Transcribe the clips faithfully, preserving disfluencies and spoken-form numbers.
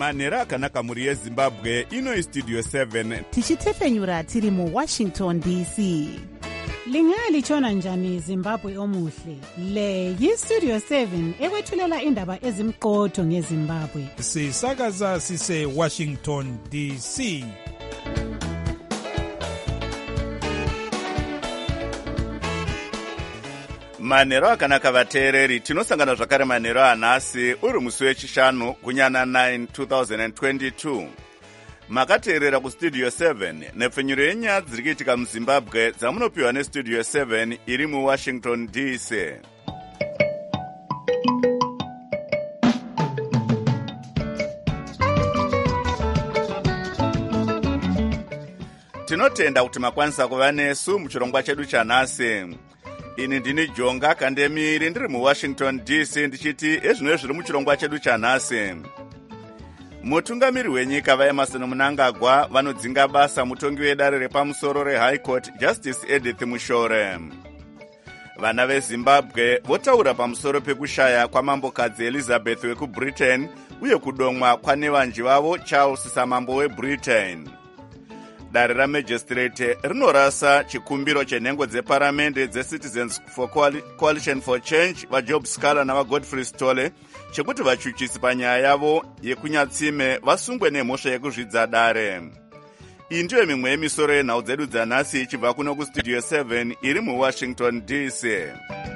manhero akanaka muri yezimbabwe. Ino istudio seven tichitefenyura tiri mu Washington D C. Lingalitshona njani Zimbabwe omuhle? Le yi-Studio seven ekwethulela indaba ezimqotho ngeZimbabwe. Sisakaza sise Washington D C. manhero akanaka vateereri. Tinosangana zvakare manhero anhasi uri musi wechishanu gunyana nine twenty twenty-two. Makateerera kustudio seven nepfenyuro yenyaya dziri kuitika muZimbabwe dzamunopiwa nestudio seven iri muWashington D C. Tinotenda kuti makwanisa kuva nesu muchirongwa chedu chanhasi. Ini ndini Jonga Kandemiri ndiri muWashington D C ndichiti ezvino zviri muchirongwa chedu chanhasi. Mutungamiri wenyika vaEmerson Mnangagwa vanodzinga basa mutongi wedare repamusoro reHigh Court Justice Edith Mushore. Vana veZimbabwe votaura pamusoro pekushaya kwamambokadzi Elizabeth wekuBritain uye kudomwa kwanevanji vavo Charles Samambo weBritain. Dare ramagistrate rinorasa chikumbiro chenhengo dzeparamende dzeCitizens for Coalition for Change vaJob Scala navaGodfrey Stole chekuti vachuchisi panyaya yavo yekunyatsime vasungwe nemhosva yekuzvidza dare. Iyi ndiyo mimwe yemisoro yenhau dzedu dzanhasi ichibva kuno kustudio seven iri muWashington D C.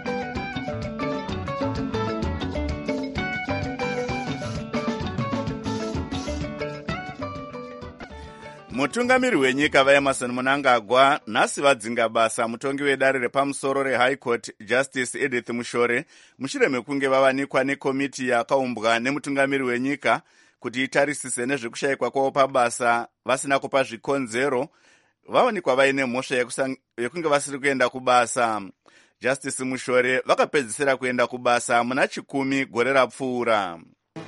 Mutungamiri wenyika vaEmerson Mnangagwa nhasi vadzinga basa mutongi wedare repamusoro reHigh Court Justice Edith Mushore mushure mekunge vavanikwa nekomiti yakaumbwa nemutungamiri wenyika kuti itarisise nezvekushayikwa kwavo pabasa vasina kupa zvikonzero. Vavanikwa vaine mhosva yekunge vasiri kuenda kubasa. Justice Mushore vakapedzisira kuenda kubasa muna chikumi gore rapfuura.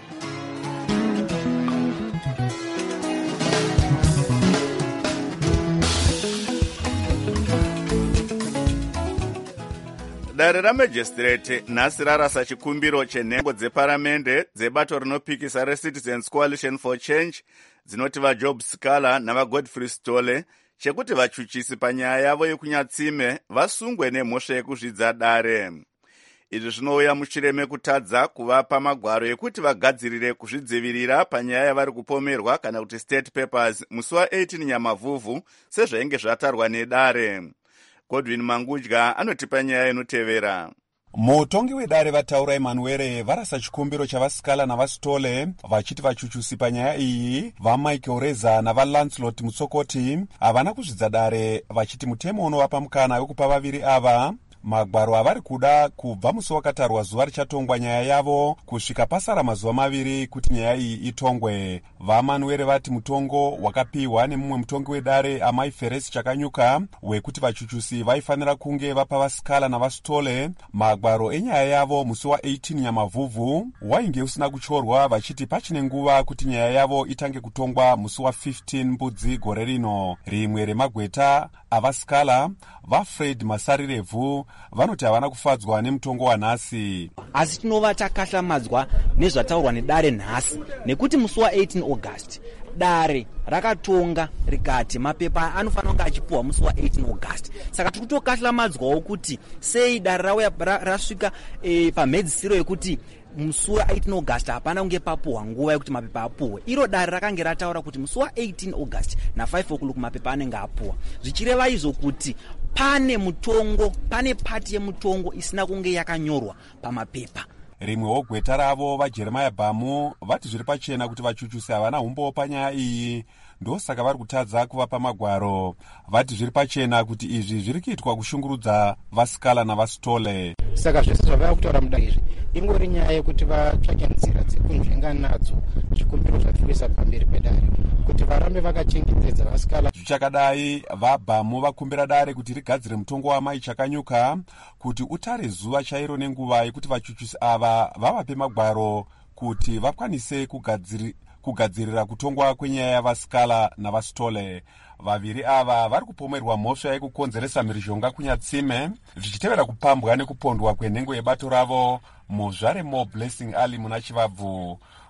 Dare ramagistrate nhasi rarasa chikumbiro chenhengo dzeparamende dzebato rinopikisa reCitizens Coalition for Change dzinoti vaJob Scala navaGodfrey Stole chekuti vachuchisi panyaya yavo yekunyatsime vasungwe nemhosva yekuzvidza dare. Izvi zvinouya mushure mekutadza kuvapa magwaro ekuti vagadzirire kuzvidzivirira panyaya yavari kupomerwa kana kuti state papers musi wa-eighteen Nyamavhuvhu sezvainge zvatarwa nedare. Godwin Mangudya anotipa nyaya inotevera. Mutongi wedare vataura Emmanuel varasa chikumbiro chavaScala navaStole vachiti vachuchusi panyaya iyi vaMichael Reza navaLancelot Mutsokoti havana kuzvidza dare, vachiti mutemo unovapa mukana wekupa vaviri ava magwaro avari kuda kubva musi wakatarwa zuva richatongwa nyaya yavo kusvika pasara mazuva maviri kuti nyaya iyi itongwe. VaManuel vati mutongo wakapiwa nemumwe mutongi wedare Amai Feresi Chakanyuka wekuti vachuchusi vaifanira kunge vapa vaScala navaStole magwaro enyaya yavo musi wa-eighteen Nyamavhuvhu wainge usina kuchorwa, vachiti pachine nguva kuti nyaya yavo itange kutongwa musi wa-fifteen Mbudzi gore rino. Rimwe remagweta avaScala vaFred Masarirevhu vanoti havana kufadzwa nemutongo wanhasi. Asi tinova takahlamadzwa nezvataurwa nedare nhasi nekuti musi wa-eighteen August dare rakatonga rikati mapepa anofanira kunge achipuwa musi wa-eighteen August. Saka tiri kutokahlamadzwawo kuti sei dare rauya rasvika e, pamhedzisiro yekuti musi wa-eighteen August hapana kunge papuhwa nguva yekuti mapepa apuhwe. Iro dare rakange rataura kuti musi wa-eighteen August na five o'clock mapepa anenge apuhwa, zvichireva izvo kuti pane mutongo, pane pati yemutongo isina kunge yakanyorwa pamapepa. Rimwewo gweta ravo vaJeremiah Bhamu vati zviri pachena kuti vachuchusi havana umbowo panyaya iyi, ndosaka vari kutadza kuvapa magwaro. Vati zviri pachena kuti izvi zviri kuitwa kushungurudza vaScala navaStole. Saka zvese zvavava kutaura muda izvi ingori nyaya yekuti vatsvake nzira dzekunzvenga nadzo zvikumbiro zvatiri kuisa pamberi pedare kuti varambe vakachengetedza vaScala. Zvichakadai vaBhamu vakumbira dare kuti rigadzire mutongo waMai Chakanyuka kuti utare zuva chairo nenguva yekuti vachuchusi ava vavape magwaro kuti vakwanise kugadziri kugadzirira kutongwa kwenyaya yavaScala navaStole. Vaviri ava vari kupomerwa mhosva yekukonzeresa mhirizhonga kunyatsime zvichitevera kupambwa nekupondwa kwenhengo yebato ravo muzvare Mo Blessing Ali muna Chivabvu.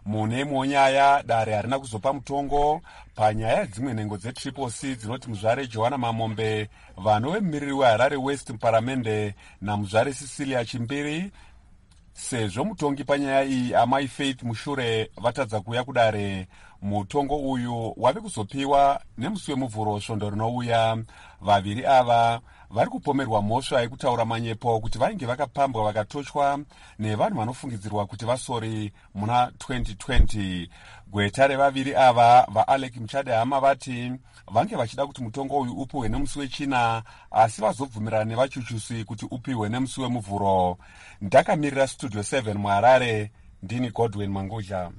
mune imwe nyaya dare harina kuzopa mutongo panyaya dzimwe nhengo dzetriple c dzinoti muzvare johanna mamombe, vanove mumiriri weharare west muparamende namuzvare cecilia chimbiri. Sezvo mutongi panyaya iyi amai Faith Mushure vatadza kuuya kudare, mutongo uyu wave kuzopiwa nemusi wemuvhuro svondo rinouya. Vaviri ava vari kupomerwa mhosva yekutaura manyepo kuti vainge vakapambwa vakatochwa nevanhu vanofungidzirwa kuti vasori muna twenty twenty. Gweta revaviri ava vaAlec Muchadehama vati vange vachida kuti mutongo uyu upiwe nemusi wechina, asi vazobvumirana nevachuchusi kuti upiwe nemusi wemuvhuro. Ndakamirira studio seven muHarare, ndini Godwin Mangudya.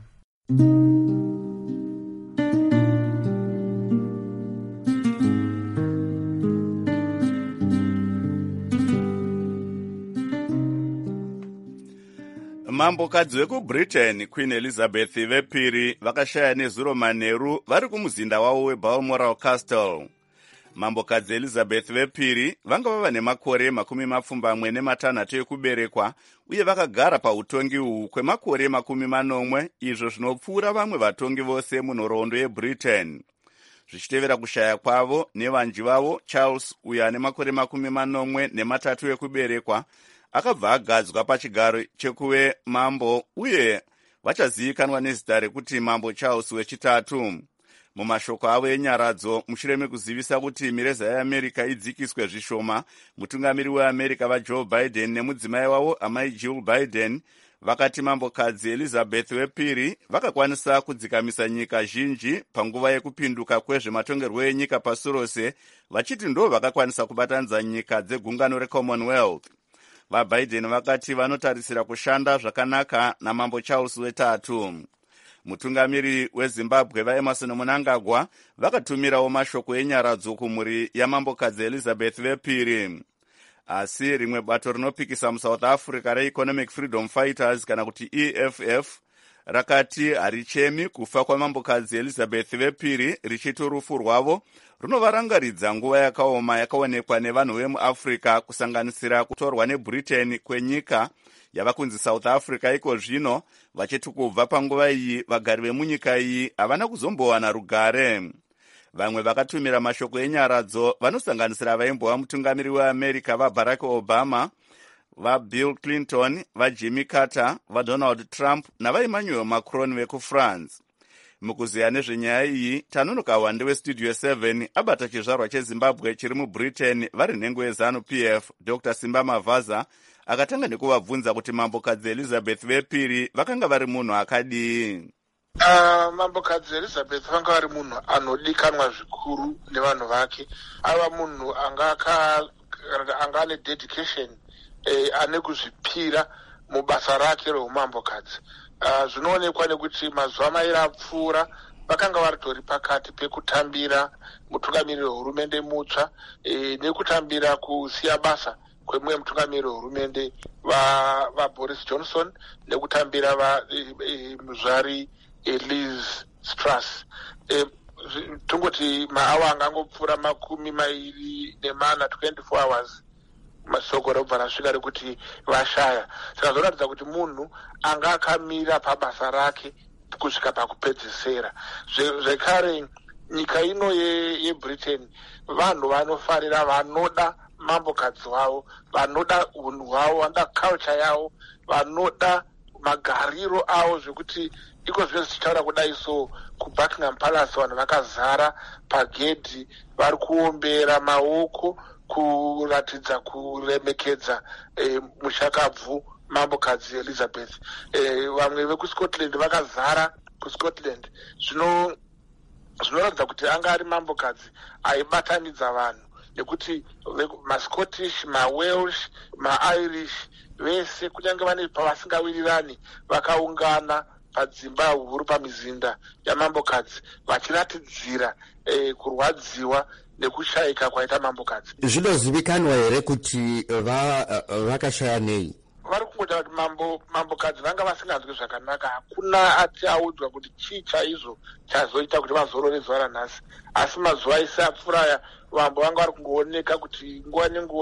Mambokadzi wekuBritain Queen Elizabeth vepiri vakashaya nezuro manheru vari kumuzinda wavo weBalmoral Castle. Mambokadzi Elizabeth vepiri vanga vava nemakore makumi mapfumbamwe nematanhatu ekuberekwa uye vakagara pautongi uhu kwemakore makumi manomwe, izvo zvinopfuura vamwe vatongi vose munhoroondo yeBritain. Zvichitevera kushaya kwavo, nevanji vavo Charles uyo ane makore makumi manomwe nematatu ekuberekwa akabva agadzwa pachigaro chekuve mambo uye vachazivikanwa nezita rekuti Mambo Charles wechitatu. Mumashoko avo enyaradzo, mushure mekuzivisa kuti mireza yeAmerica idzikiswe zvishoma, mutungamiri weAmerica vaJoe Biden nemudzimai wavo amai Jill Biden vakati mambokadzi Elizabeth wepiri vakakwanisa kudzikamisa nyika zhinji panguva yekupinduka kwezvematongerwo enyika pasi rose, vachiti ndo vakakwanisa kubatanidza nyika dzegungano reCommonwealth. VaBiden vakati vanotarisira kushanda zvakanaka naMambo Charles wetatu. Mutungamiri weZimbabwe vaEmerson Mnangagwa vakatumirawo mashoko enyaradzo kumhuri yamambokadzi Elizabeth vepiri. Asi rimwe bato rinopikisa muSouth Africa reEconomic Freedom Fighters kana kuti E F F rakati harichemi kufa kwamambokadzi Elizabeth vepiri, richiti rufu rwavo runovarangaridza nguva yakaoma yakaonekwa nevanhu vemuAfrica kusanganisira kutorwa neBritain kwenyika yava kunzi South Africa iko zvino, vachiti kubva panguva iyi vagari vemunyika iyi havana kuzombowana rugare. Vamwe vakatumira mashoko enyaradzo vanosanganisira vaimbova mutungamiri weAmerica vaBarack Obama, vaBill Clinton, vaJimmy Carter, vaDonald Trump navaEmmanuel Macron vekufrance. Mukuziya nezvenyaya iyi, tanonoka wande westudio seven abata chizvarwa cheZimbabwe chiri muBritain vari nhengo yeZanu P F Doctor Simba Mavaza akatanga nekuvabvunza kuti mambokadzi Elizabeth vepiri vakanga vari munhu akadii. Uh, mambokadzi Elizabeth vanga vari munhu anodikanwa zvikuru nevanhu vake. Ava munhu anga anga ane dedication, eh, ane kuzvipira mubasa rake reumambokadzi. Uh, zvinoonekwa nekuti mazuva mairi apfuura vakanga varitori pakati pekutambira mutungamiri wehurumende mutsva, e, nekutambira kusiya basa kwemumwe mutungamiri wehurumende va, va Boris Johnson, nekutambira va e, e, muzvari e, Liz Truss. E, tungoti maawa angangopfuura makumi mairi nemana twenty-four hours masoko robva rasvika rekuti vashaya. Saka zvoratidza kuti munhu anga akamira pabasa rake kusvika pakupedzisira. Zvekare nyika ino yeBritain vanhu vanofarira, vanoda mambokadzi wavo, vanoda unhu hwavo, vanoda culture yavo, vanoda magariro avo, zvekuti iko zvese tichitaura kudai so kuBuckingham Palace vanhu vakazara pagedhi vari kuombera maoko kuratidza kuremekedza e, mushakabvu mambokadzi Elizabeth. E, vamwe vekuScotland vakazara kuScotland. Zvino zvinoratidza kuti anga ari mambokadzi aibatanidza vanhu, nekuti maScottish, maWelsh, maIrish vese kunyange vane pavasingawirirani vakaungana padzimba huru pamizinda yamambokadzi vachiratidzira e, kurwadziwa nekushayika kwaita mambokadzi. Zvinozivikanwa here kuti vakashaya va nei? Vari kungotaura kuti mambo mambokadzi vanga vasinganzwi zvakanaka. Hakuna ati audzwa kuti chii chaizvo chazoita kuti vazorore zuva ranhasi. Asi mazuva ese apfuura aya mambo vanga vari kungooneka kuti nguva nenguva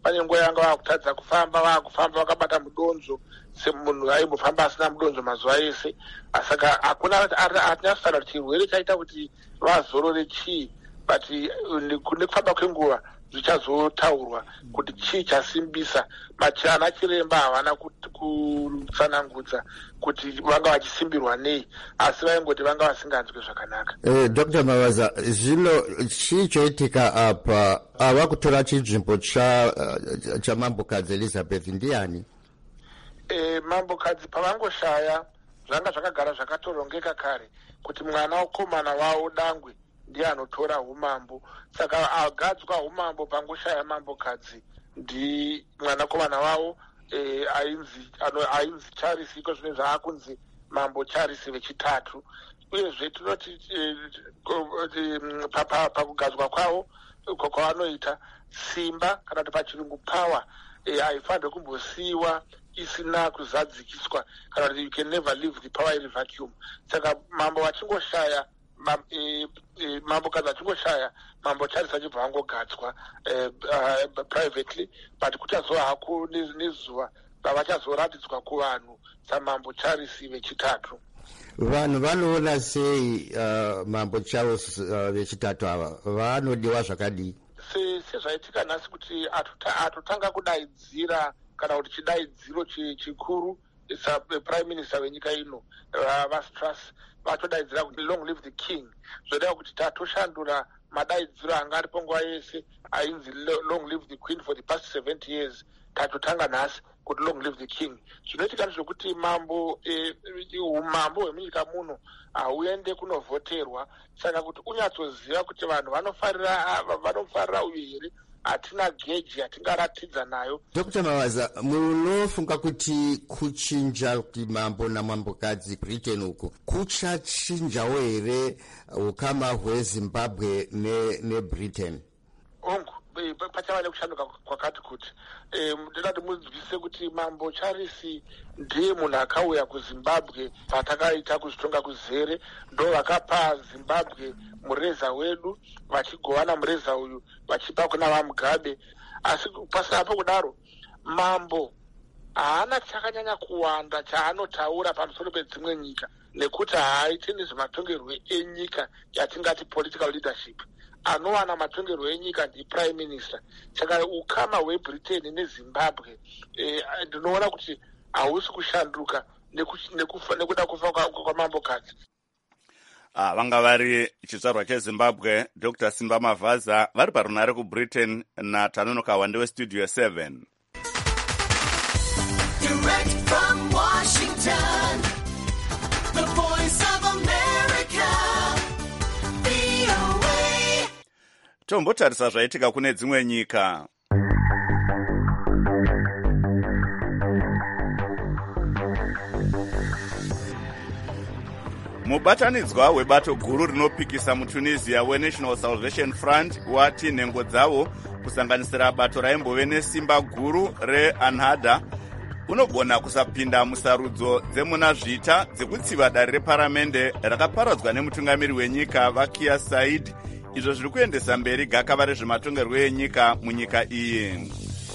pane nguva yanga vakutadza kufamba vakufamba vakabata mudonzo semunhu aimbofamba asina mudonzo mazuva ese. Saka hakuna hatinasara kuti chirwere chaita kuti vazorore chii, but nekufamba kwenguva zvichazotaurwa kuti chii chasimbisa. Ana chiremba havana kutsanangudza kuti vanga vachisimbirwa nei, asi vaingoti vanga vasinganzwi zvakanaka. Eh, Doctor Mavaza, zvino chii choitika apa? Ava kutora chinzvimbo cha uh, cha Mambokadzi Elizabeth ndiani? Eh, Mambokadzi pavangoshaya zvanga zvakagara zvakatorongeka kare kuti mwana wokomana wavo Dangwe ndiye anotora umambo. Saka agadzwa umambo pangoshaya Mambokadzi ndi mwanakomana wavo eh, ainzi ano ainzi Charles, iko zvine zvaakunzi Mambo Charles vechitatu. Uyezve tinoti pakugadzwa kwavo uko kwavanoita simba kana kuti pachirungu power haifanirwe kumbosiiwa isina kuzadzikiswa, kana kuti you can never leave the power in vacuum. Saka mambo vachingoshaya Mam, e, e, mambo kadzi achingoshaya Mambo Charles achibva angogadzwa e, uh, privately, but kuchazova hako nezuva ravachazoratidzwa kuvanhu saMambo Charles vechitatu. Vanhu vanoona sei uh, Mambo Charles uh, vechitatu ava vanodiwa zvakadii? Sezvaitika nhasi kuti atotanga kudaidzira kana kuti chidaidziro chikuru prime minister wenyika ino vaStras vatodaidzira kuti long live the king, zvodeva kuti tatoshandura madaidziro anga aripo nguva yese ainzi long live the queen for the past seventy years. Tatotanga nhasi kuti long live the king. Zvinoitika ndezvekuti mambo umambo hwemunyika muno hauende kunovhoterwa, saka kuti unyatsoziva kuti vanhu vanofarira vanofarira uyu here, hatina geji yatingaratidza nayo. Doctor Mavaza, munofunga kuti kuchinja kuti mambo namambokadzi Britain uko kuchachinjawo here ukama hweZimbabwe neBritain? Ongu pachava nekushanduka kwakati kuti ndoda kuti munzwisise kuti Mambo Charles ndiye munhu akauya kuZimbabwe patakaita kuzvitonga kuzere, ndo vakapa Zimbabwe mureza wedu, vachigovana mureza uyu vachipa kuna vaMugabe. Asi pasina pokudaro mambo haana chakanyanya kuwanda chaanotaura pamusoro pedzimwe nyika, nekuti haaiti nezvematongerwo enyika yatingati political leadership. Anowana matongerwo enyika ndi prime minister. Saka ukama hweBritain neZimbabwe ndinoona eh, kuti hausi kushanduka nekuda kufa kwaMambokadzi. Ah, vanga vari chitsvarwa cheZimbabwe, Doctor Simba Mavaza vari parunare kuBritain naTanonoka Wande weStudio seven. Direct from Washington, the voice of America, V O A. Tombotarisa zvaitika kune dzimwe nyika. Mubatanidzwa webato guru rinopikisa muTunisia weNational Salvation Front wati nhengo dzavo kusanganisira bato raimbove nesimba guru reAnhada unogona kusapinda musarudzo dzemuna zvita dzekutsiva dare reparamende rakaparadzwa nemutungamiri wenyika Vakia Said, izvo zviri kuendesa mberi gakava rezvematongerwo enyika munyika iyi.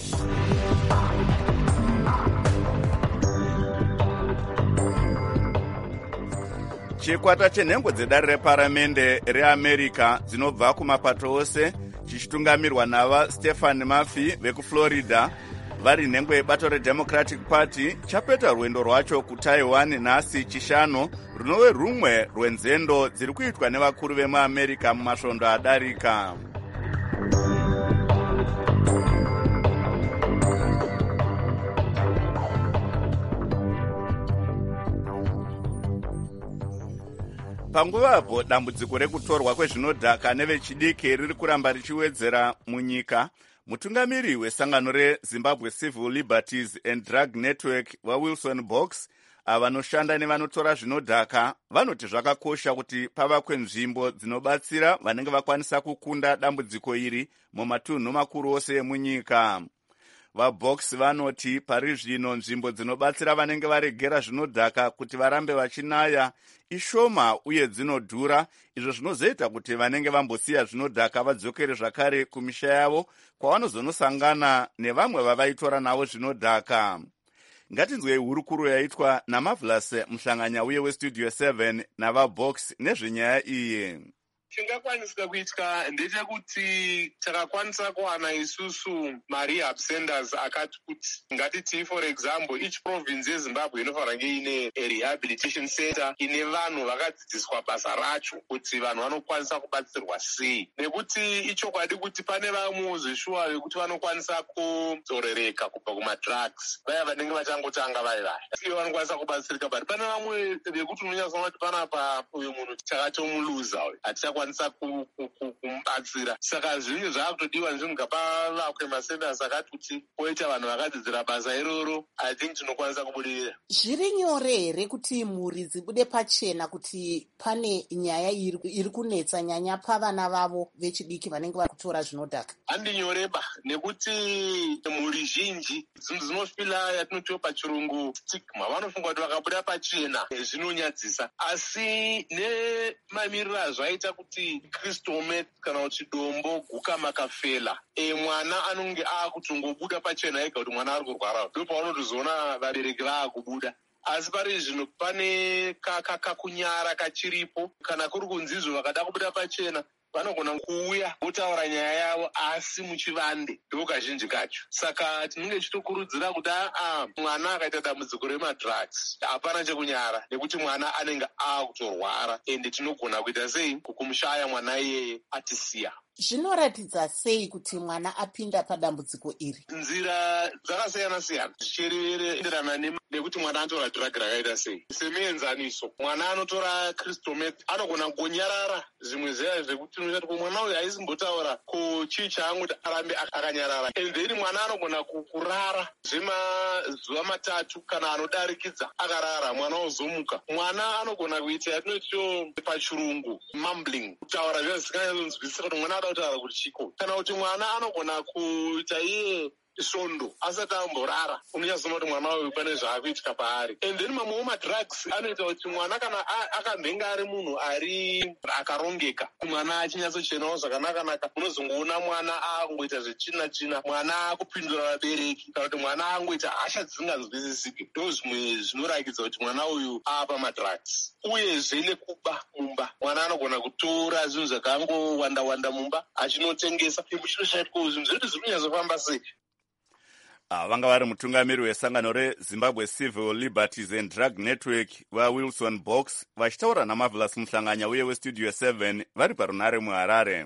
Chikwata chenhengo dzedare reparamende reAmerica dzinobva kumapato ose chichitungamirwa nava Stephen Murphy vekuFlorida vari nhengo yebato reDemocratic Party chapeta rwendo rwacho kuTaiwan nhasi chishanu, runove rumwe rwenzendo dziri kuitwa nevakuru vemuAmerica mumasvondo adarika. Panguvapo dambudziko rekutorwa kwezvinodhaka nevechidiki riri kuramba richiwedzera munyika, mutungamiri wesangano reZimbabwe Civil Liberties and Drug Network vaWilson Box avanoshanda nevanotora zvinodhaka vanoti zvakakosha kuti pavakwe nzvimbo dzinobatsira vanenge vakwanisa kukunda dambudziko iri mumatunhu makuru ose emunyika. vabox vanoti pari zvino nzvimbo dzinobatsira vanenge varegera zvinodhaka kuti varambe vachinaya ishoma uye dzinodhura, izvo zvinozoita kuti vanenge vambosiya zvinodhaka vadzokere zvakare kumisha yavo kwavanozonosangana nevamwe vavaitora navo zvinodhaka. Ngatinzwei hurukuro yaitwa naMarvelous Muhlanganya uye westudio seven navabox nezvenyaya iyi. Chingakwanisika kuitika ndechekuti takakwanisa kuwana isusu marehab centers akati kuti ngatiti for example each province yeZimbabwe inofanira kunge ine rehabilitation center ine vanhu vakadzidziswa basa racho kuti vanhu vanokwanisa kubatsirwa sei, nekuti ichokwadi kuti pane vamwe zveshuwa vekuti vanokwanisa kudzorereka kubva kumadrugs vaya vanenge vachangotanga vari vaya ivo vanokwanisa kubatsirika, but pane vamwe vekuti unonyatsona kuti panapa uyu munhu takatomuluza uyu hatichakwanisa kumubatsira. Saka zvinhu zvaakutodiwa zvinhu ngapavakwe masenders akati kuti poita vanhu vakadzidzira basa iroro, I think tinokwanisa kubudirira. Zviri nyore here kuti mhuri dzibude pachena kuti pane nyaya iri kunetsa nyanya pavana vavo vechidiki vanenge vari kutora zvinodhaka? Handi nyoreba, nekuti mhuri zhinji zvinhu zinofila yatinotiwo pachirungu stigma, vanofunga kuti vakabuda pachena zvinonyadzisa, asi nemamiriro azvaita kuti kristome kana kuti dombo guka makafela e mwana anonge akutongobuda pachena ega kuti mwana ari kurwara, ndipo paunotozoona vabereki vaakubuda. Asi pari zvino pane kakunyara kachiripo, kana kuri kunzizvo vakada kubuda pachena vanogona kuuya votaura nyaya yavo asi muchivande ndiko kazhinji kacho. Saka tinenge tichitokurudzira kuti a mwana akaita dambudziko remadrugs hapana chekunyara, nekuti mwana anenge akutorwara ende tinogona kuita sei kukumushaya mwana iyeye atisiya. Zvinoratidza sei kuti mwana apinda padambudziko iri? Nzira dzakasiyana-siyana zvichienderana nekuti mwana anotora drug rakaita sei. Semuenzaniso, mwana anotora crystal meth anogona kugonyarara zvimwe zveya zvekuti unoshati mwana uyu haisimbotaura ko chii chaanguti arambe akanyarara, and then mwana anogona kurara zvemazuva matatu kana anodarikidza akarara mwana ozomuka. Mwana anogona kuita yatinotio pachirungu mumbling, kutaura zviya zvisinganyatsokunzwisisa kuti mwana kutaura kuti chiko, kana kuti mwana anogona kuita iye svondo asati amborara, unochazoma kuti mwana uyu pane zvaakuitika paari. And then mamwewo madrugs anoita kuti mwana kana akamhenga ari munhu ari akarongeka, mwana achinyatsochenawo zvakanaka-naka, unozongoona mwana akungoita zvechina china, mwana akupindura vabereki, kana kuti mwana akungoita hasha dzisinganzwisisiki. Ndo zvimwe zvinorakidza kuti mwana uyu aapa madrugs. Uyezve nekuba mumba, mwana anogona kutora zvinhu zvakangowanda-wanda mumba achinotengesa. Imuchinoshaitwa zvinhu zvedu zvinonyazofamba sei? Vanga vari mutungamiri wesangano reZimbabwe Civil Liberties and Drug Network vaWilson Box vachitaura naMarvelous Muhlanganya uye westudio seven vari parunare muHarare.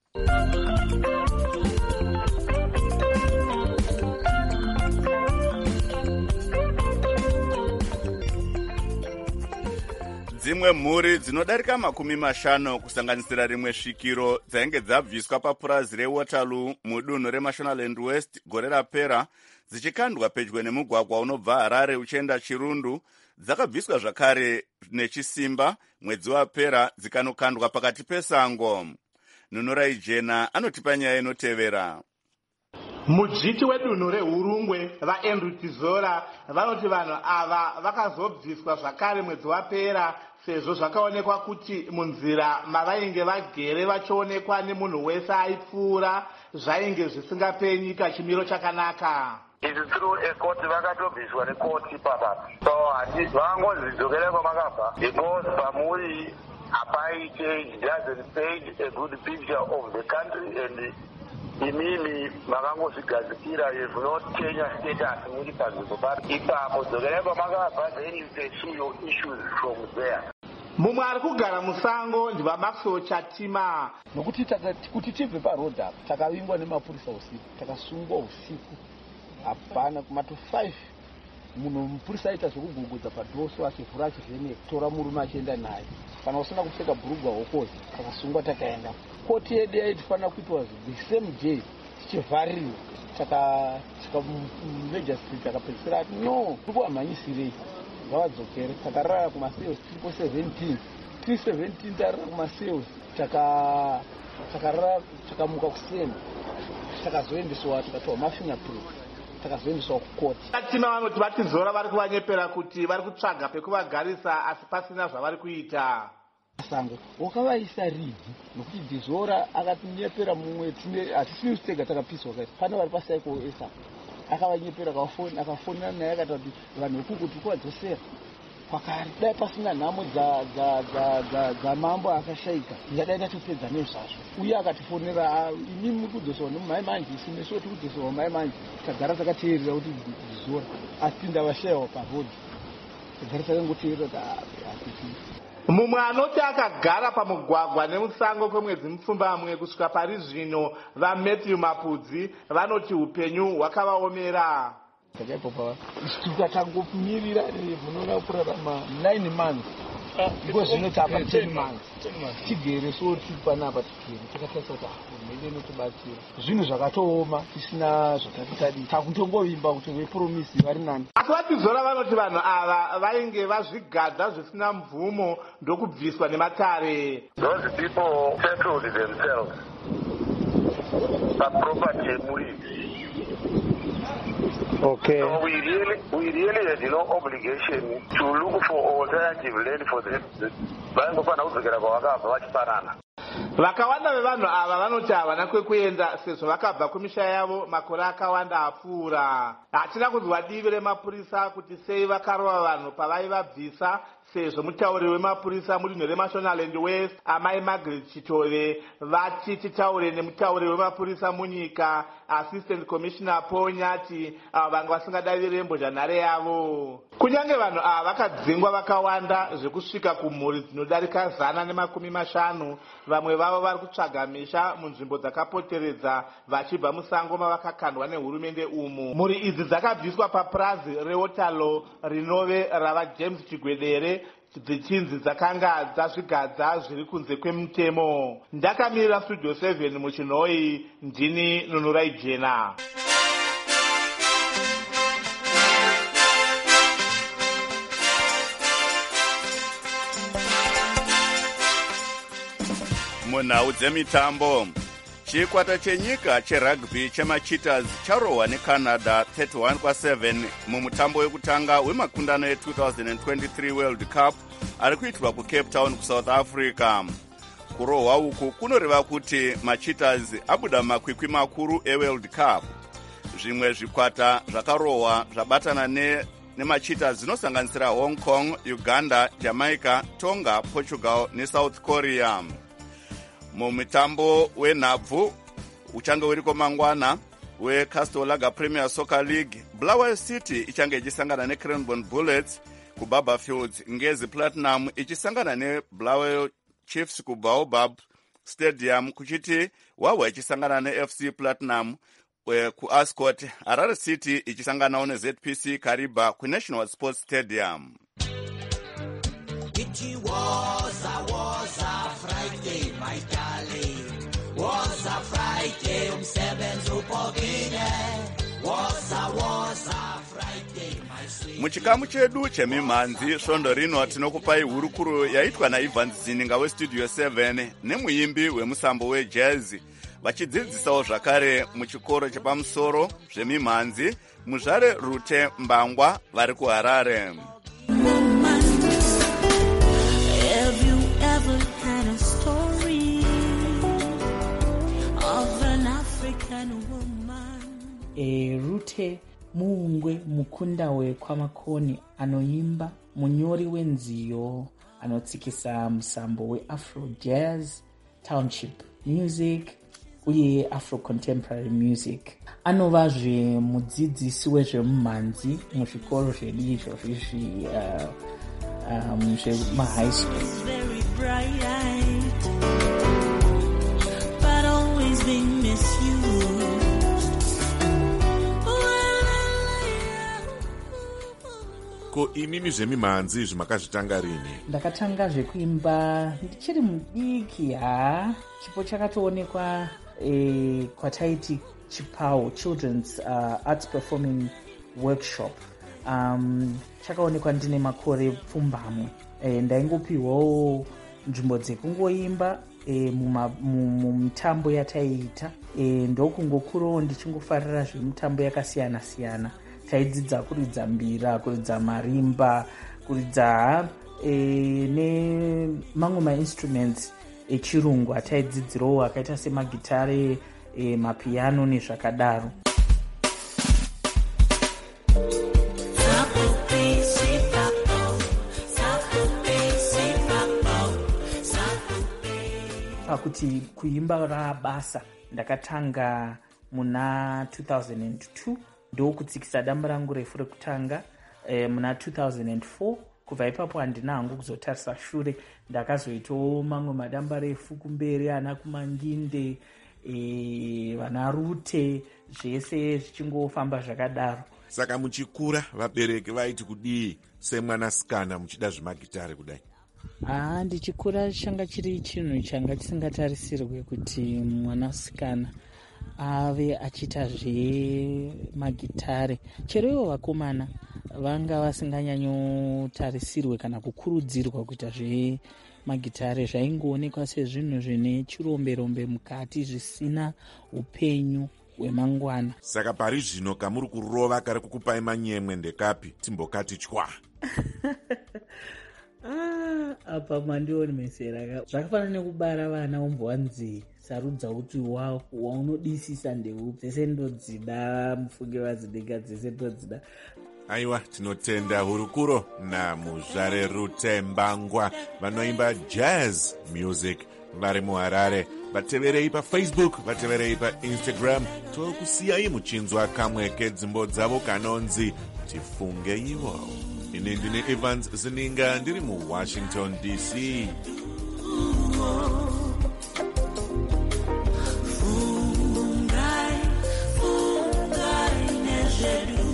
Dzimwe mhuri dzinodarika makumi mashanu kusanganisira rimwe svikiro dzainge dzabviswa papurazi reWaterloo mudunhu reMashonaland West gore rapera dzichikandwa pedyo nemugwagwa unobva Harare uchienda Chirundu dzakabviswa zvakare nechisimba mwedzi wapera dzikanokandwa pakati pesango. Nunurai Jena anotipa nyaya inotevera. Mudzviti wedunhu reHurungwe vaAndrew Tizora vanoti vanhu ava vakazobviswa zvakare mwedzi wapera sezvo zvakaonekwa kuti munzira mavainge vagere vachionekwa nemunhu wese aipfuura zvainge zvisingapenyi kachimiro chakanaka. It's through a court vakatobviswa nekoti papa. So handisi vangozidzokera kwamakabva because pamuri apaite doesn't paint a good picture of the country and imimi makangozvigadzikira you have not changed status muri panzvimbo pari ipapo dzokera kwamakabva then you pursue your issues from there. Mumwe ari kugara musango ndiva Maxwell Chatima. Nokuti kuti tibve paroad apa takavingwa nemapurisa usiku, takasungwa usiku, hapana kumato five munhu mupurisa aita zvekugugudza padhoso achivhura achivheneka murume achienda naye kana usina kupfeka bhurugwa hokozi takasungwa takaenda. Koti yedu yaitifanira kuitwa the same day tichivhariwa taka magistrate akapedzisira ati no tikuamhanyisirei ngavadzokere. Takarara kumasales triple seventeen three seventeen tarara kumasales takarara takamuka kusema takazoendeswa tikatiwa mafingerprint takazoendeswa kukoti. Tima vanoti vatizora vari kuvanyepera kuti vari kutsvaga pekuvagarisa asi pasina zvavari kuita. Sango wakavaisa rini nokuti Dizora akatinyepera mumwe hatisini tega takapiswa kai pane vari pasaiko esa akavanyepera akafona akafonera naye akati kuti vanhu vekuku tiri kuvadzosera kwakari dai pasina nhamo dzamambo akashayika ndingadai ndatopedza nezvazvo uye akatifonera imi muri kudzoswa nomumai manje isinesuwo tiri kudzoswa mamai manje tagara takateerera kuti Dizora asi ndavashayiwa parodhi tagara takangoteerera kuti mumwe anoti akagara pamugwagwa nemusango kwemwedzi mupfumbamwe kusvika pari zvino vaMatthew Mapudzi vanoti upenyu hwakavaomera. takaipopa tikatangomirira munoona kurarama nine months iko zvino tapa ten months tigere so tiri panapa tigere takatarisa kuti hurumende inotibatsira zvinhu zvakatooma tisina zvatakutadi takutongovimba kuti vepromisi vari nani. Asi vatizora vanoti vanhu ava vainge vazvigadza zvisina mvumo ndokubviswa nematare. Those people settled themselves paproperty yemurimi. Okay. So we really, we really had no obligation to look for alternative land for them. Vakawanda vevanhu ava vanoti havana kwekuenda sezvo vakabva kumisha yavo makore akawanda apfuura. Hatina kunzwa divi remapurisa kuti sei vakarova vanhu pavaivabvisa sezvo mutauri wemapurisa mudunhu reMashonaland West amai Margaret Chitove vati titaure nemutauri wemapurisa munyika Assistant Commissioner Paul Nyati vanga vasingadavire mbozhanhare yavo. Kunyange vanhu ava vakadzingwa vakawanda zvekusvika kumhuri dzinodarika zana nemakumi mashanu, vamwe vavo vari kutsvaga misha munzvimbo dzakapoteredza vachibva musango mavakakandwa nehurumende umu. Mhuri idzi dzakabviswa papurazi reWaterloo rinove rava James Chigwedere dzichinzi dzakanga dzazvigadza zviri kunze kwemutemo. Ndakamirira Studio seven muchinhoi, ndini Nunurai Jena. munhau dzemitambo, chikwata chenyika cherugby chemacheeters charohwa necanada thirty-one kwa seven mumutambo wekutanga wemakundano e-twenty twenty-three World Cup ari kuitirwa kuCape Town kuSouth Africa. Kurohwa uku kunoreva kuti macheeters abuda makwikwi makuru eWorld Cup. Zvimwe zvikwata zvakarohwa zvabatana ne nemacheeters dzinosanganisira Hong Kong, Uganda, Jamaica, Tonga, Portugal neSouth Korea. Mumitambo wenhabvu uchange uriko mangwana weCastle Lager Premier Soccer League, Bulawayo City ichange ichisangana neCranbourne Bullets kuBarberfields, Ngezi Platinum ichisangana neBulawayo Chiefs kuBaobab Stadium, kuchiti Wawa ichisangana neF C Platinum kuAscot, Harare City ichisanganawo neZ P C Kariba kuNational Sports Stadium. It was a, was a Friday, my darling. Was a Friday, umsebenzi upokile. Was a, was a Friday, my sweet. Muchikamu chedu chemimhanzi svondo rino tinokupai hurukuro yaitwa naIvans Zininga weStudio seven nemuimbi wemusambo wejazz vachidzidzisawo zvakare muchikoro chepamusoro zvemimhanzi muzvare Rute Mbangwa vari kuHarare. Have you ever had a story of an African woman? E, Rute muungwe mukunda weKwamakoni anoimba, munyori wenziyo, anotsikisa musambo weAfro Jazz, Township Music uye Afro Contemporary Music. Anovazve mudzidzisi wezvemumhanzi muzvikoro zvedu izvo zvizvi uh, um, zvemahigh school. Very bright, but always being misused. Ko imimi zvemimhanzi zvimakazvitanga rini? Ndakatanga zvekuimba ndichiri mudiki. Ha, chipo chakatoonekwa e, kwataiti Chipao Children's uh, Arts Performing Workshop. Um, chakaonekwa ndine makore pfumbamwe. E, ndaingopiwawo nzvimbo dzekungoimba e, mumitambo yataiita. E, ndokungokurawo ndichingofarira zvemitambo yakasiyana siyana. Taidzidza kuridza mbira, kuridza marimba, kuridza e, nemamwe mainstruments echirungu ataidzidzirawo akaita semagitare, e, mapiano nezvakadaro. Pakuti kuimba rabasa ndakatanga muna two thousand two, ndokutsikisa damba rangu refu rekutanga e, muna two thousand four. Kubva ipapo handina hangu kuzotarisa shure, ndakazoitawo mamwe madamba refu kumberi, ana kumanginde, e, vana Rute, zvese zvichingofamba zvakadaro. Saka muchikura vabereki vaiti kudii semwanasikana muchida zvemagitare kudai? Ah, ndichikura changa chiri chinhu changa chisingatarisirwe kuti mwanasikana ave achiita zvemagitare. Chero ivo vakomana vanga vasinganyanyotarisirwe kana kukurudzirwa kuita zvemagitare. Zvaingoonekwa sezvinhu zvine chiromberombe mukati, zvisina upenyu hwemangwana. Saka pari zvino kamuri kurova kari kukupai manyemwe ndekapi? Timbokati chwa. Ah, apa mandioni mesera. Zvakafanana nekubara vana umbwanzi sarudza kuti waunodisisa ndeupi. Dzese ndodzida, mufunge vadzidenga dzese ndodzida. Aiwa, tinotenda hurukuro naMuzvare Rute Mbangwa vanoimba jazz music vari muHarare. Vateverei paFacebook, vateverei paInstagram. Tokusiyai muchinzwa kamwe kedzimbo dzavo kanonzi Tifunge Iwo. Ini ndine Evans Zininga ndiri muWashington D C. Fungai, fungai nezvedu.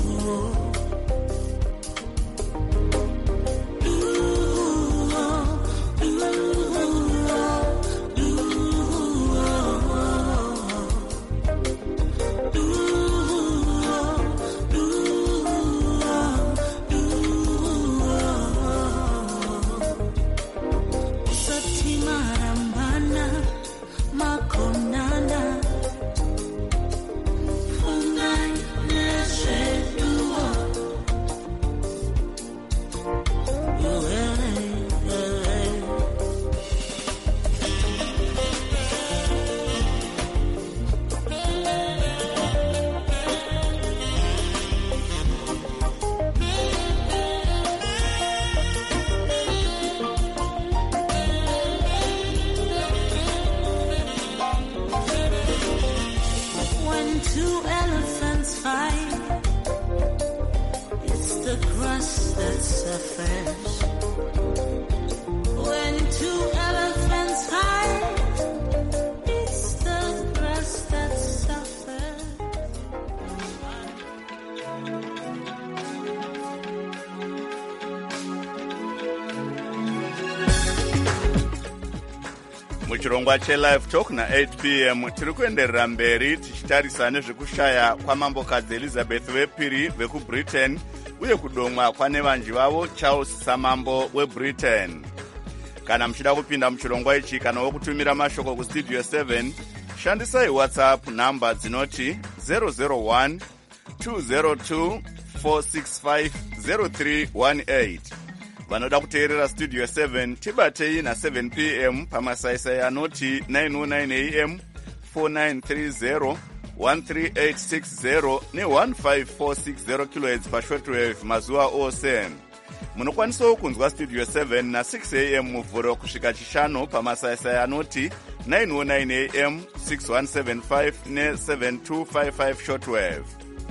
Muchirongwa che-Live Talk na-eight p m tiri kuenderera mberi tichitarisa nezvekushaya kwamambokadzi Elizabeth wepiri vekuBritain uye kudomwa kwane vanji vavo Charles samambo weBritain. Kana muchida kupinda muchirongwa ichi kana wokutumira mashoko kustudio seven, shandisai WhatsApp namba dzinoti zero zero one two zero two four six five zero three one eight. Vanoda kuteerera studio seven tibatei na seven p m pamasaisai anoti nine oh nine a m four nine three zero one three eight six zero ne one five four six zero kilohertz pashortwave mazuva ose. Munokwanisawo kunzwa studio seven na six a m muvhuro kusvika chishanu pamasaisai anoti nine oh nine a m six one seven five ne seven two five five shortwave.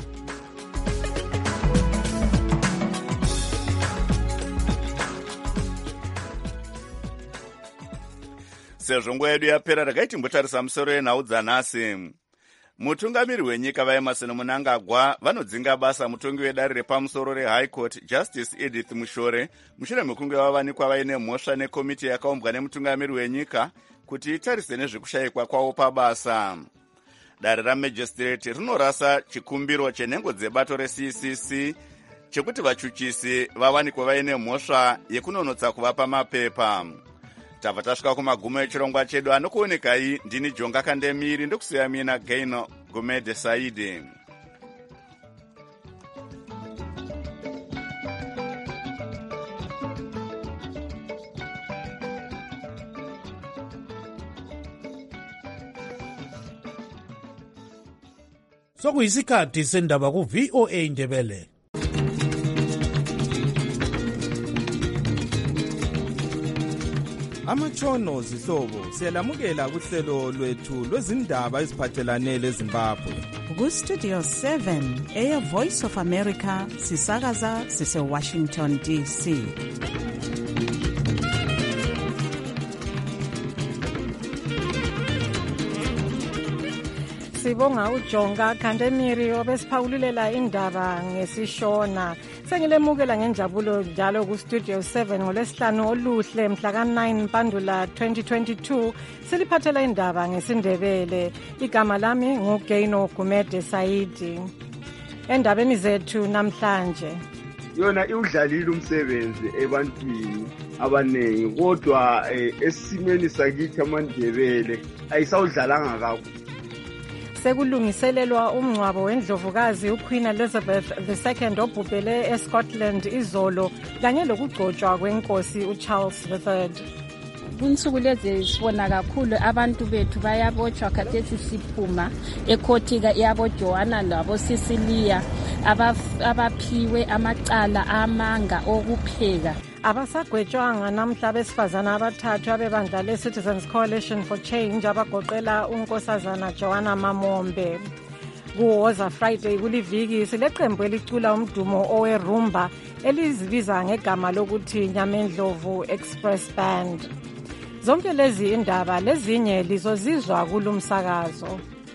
Sezvo nguva yedu yapera, regai timbotarisa musoro yenhau dzanhasi. Mutungamiri wenyika vaEmmerson Mnangagwa vanodzinga basa mutongi wedare repamusoro reHigh Court Justice Edith Mushore mushure mekunge vavanikwa vaine mhosva nekomiti yakaumbwa nemutungamiri wenyika kuti itarise nezvekushayikwa kwavo pabasa. Dare ramagistrate rinorasa chikumbiro chenhengo dzebato reC C C chekuti vachuchisi vavanikwa vaine mhosva yekunonotsa kuvapa mapepa. tabva tasvika kumagumo echirongwa chedu. Anokuonekai ndini Jonga Kandemiri, ndokusiya mina Gaino Gomede Saidi. Sokuyisikhathi sendaba ku V O A Ndebele. Amatshono zihlobo siyalamukela kuhlelo lwethu lwezindaba eziphathelane leZimbabwe. Ku Studio seven eya Voice of America sisakaza sise Washington D C. Sibonga uJonga Kandemiri obesiphawulela indaba ngesishona. Sengilemukela ngenjabulo njalo ku Studio seven ngolesihlanu oluhle mhla ka nine Mpandula twenty twenty-two siliphathela indaba ngesindebele. Igama lami nguGaino Gumede Saidi. Endabeni zethu namhlanje yona iwudlalile umsebenzi ebantwini abanengi kodwa esimeni sakithi amandebele ayisawudlalanga kakhulu. Sekulungiselelwa umngcwabo wendlovukazi uQueen Elizabeth the second obhubhele eScotland izolo kanye lokugcotshwa kwenkosi uCharles the third. Kunsuku lezi sibona kakhulu abantu bethu bayabotshwa khathesi siphuma ekhoti yabo Joanna labo Cecilia abaphiwe amacala amanga okupheka. Abasagwetshwanga namhla abesifazana abathathu abebandla le-Citizens Coalition for Change abagoqela unkosazana Joanna Mamombe. Kuwoza Friday kuliviki sileqembu elicula umdumo owerumba elizibiza ngegama lokuthi Nyamendlovu Express Band. Zonke lezi indaba lezinye lizozizwa kulumsakazo.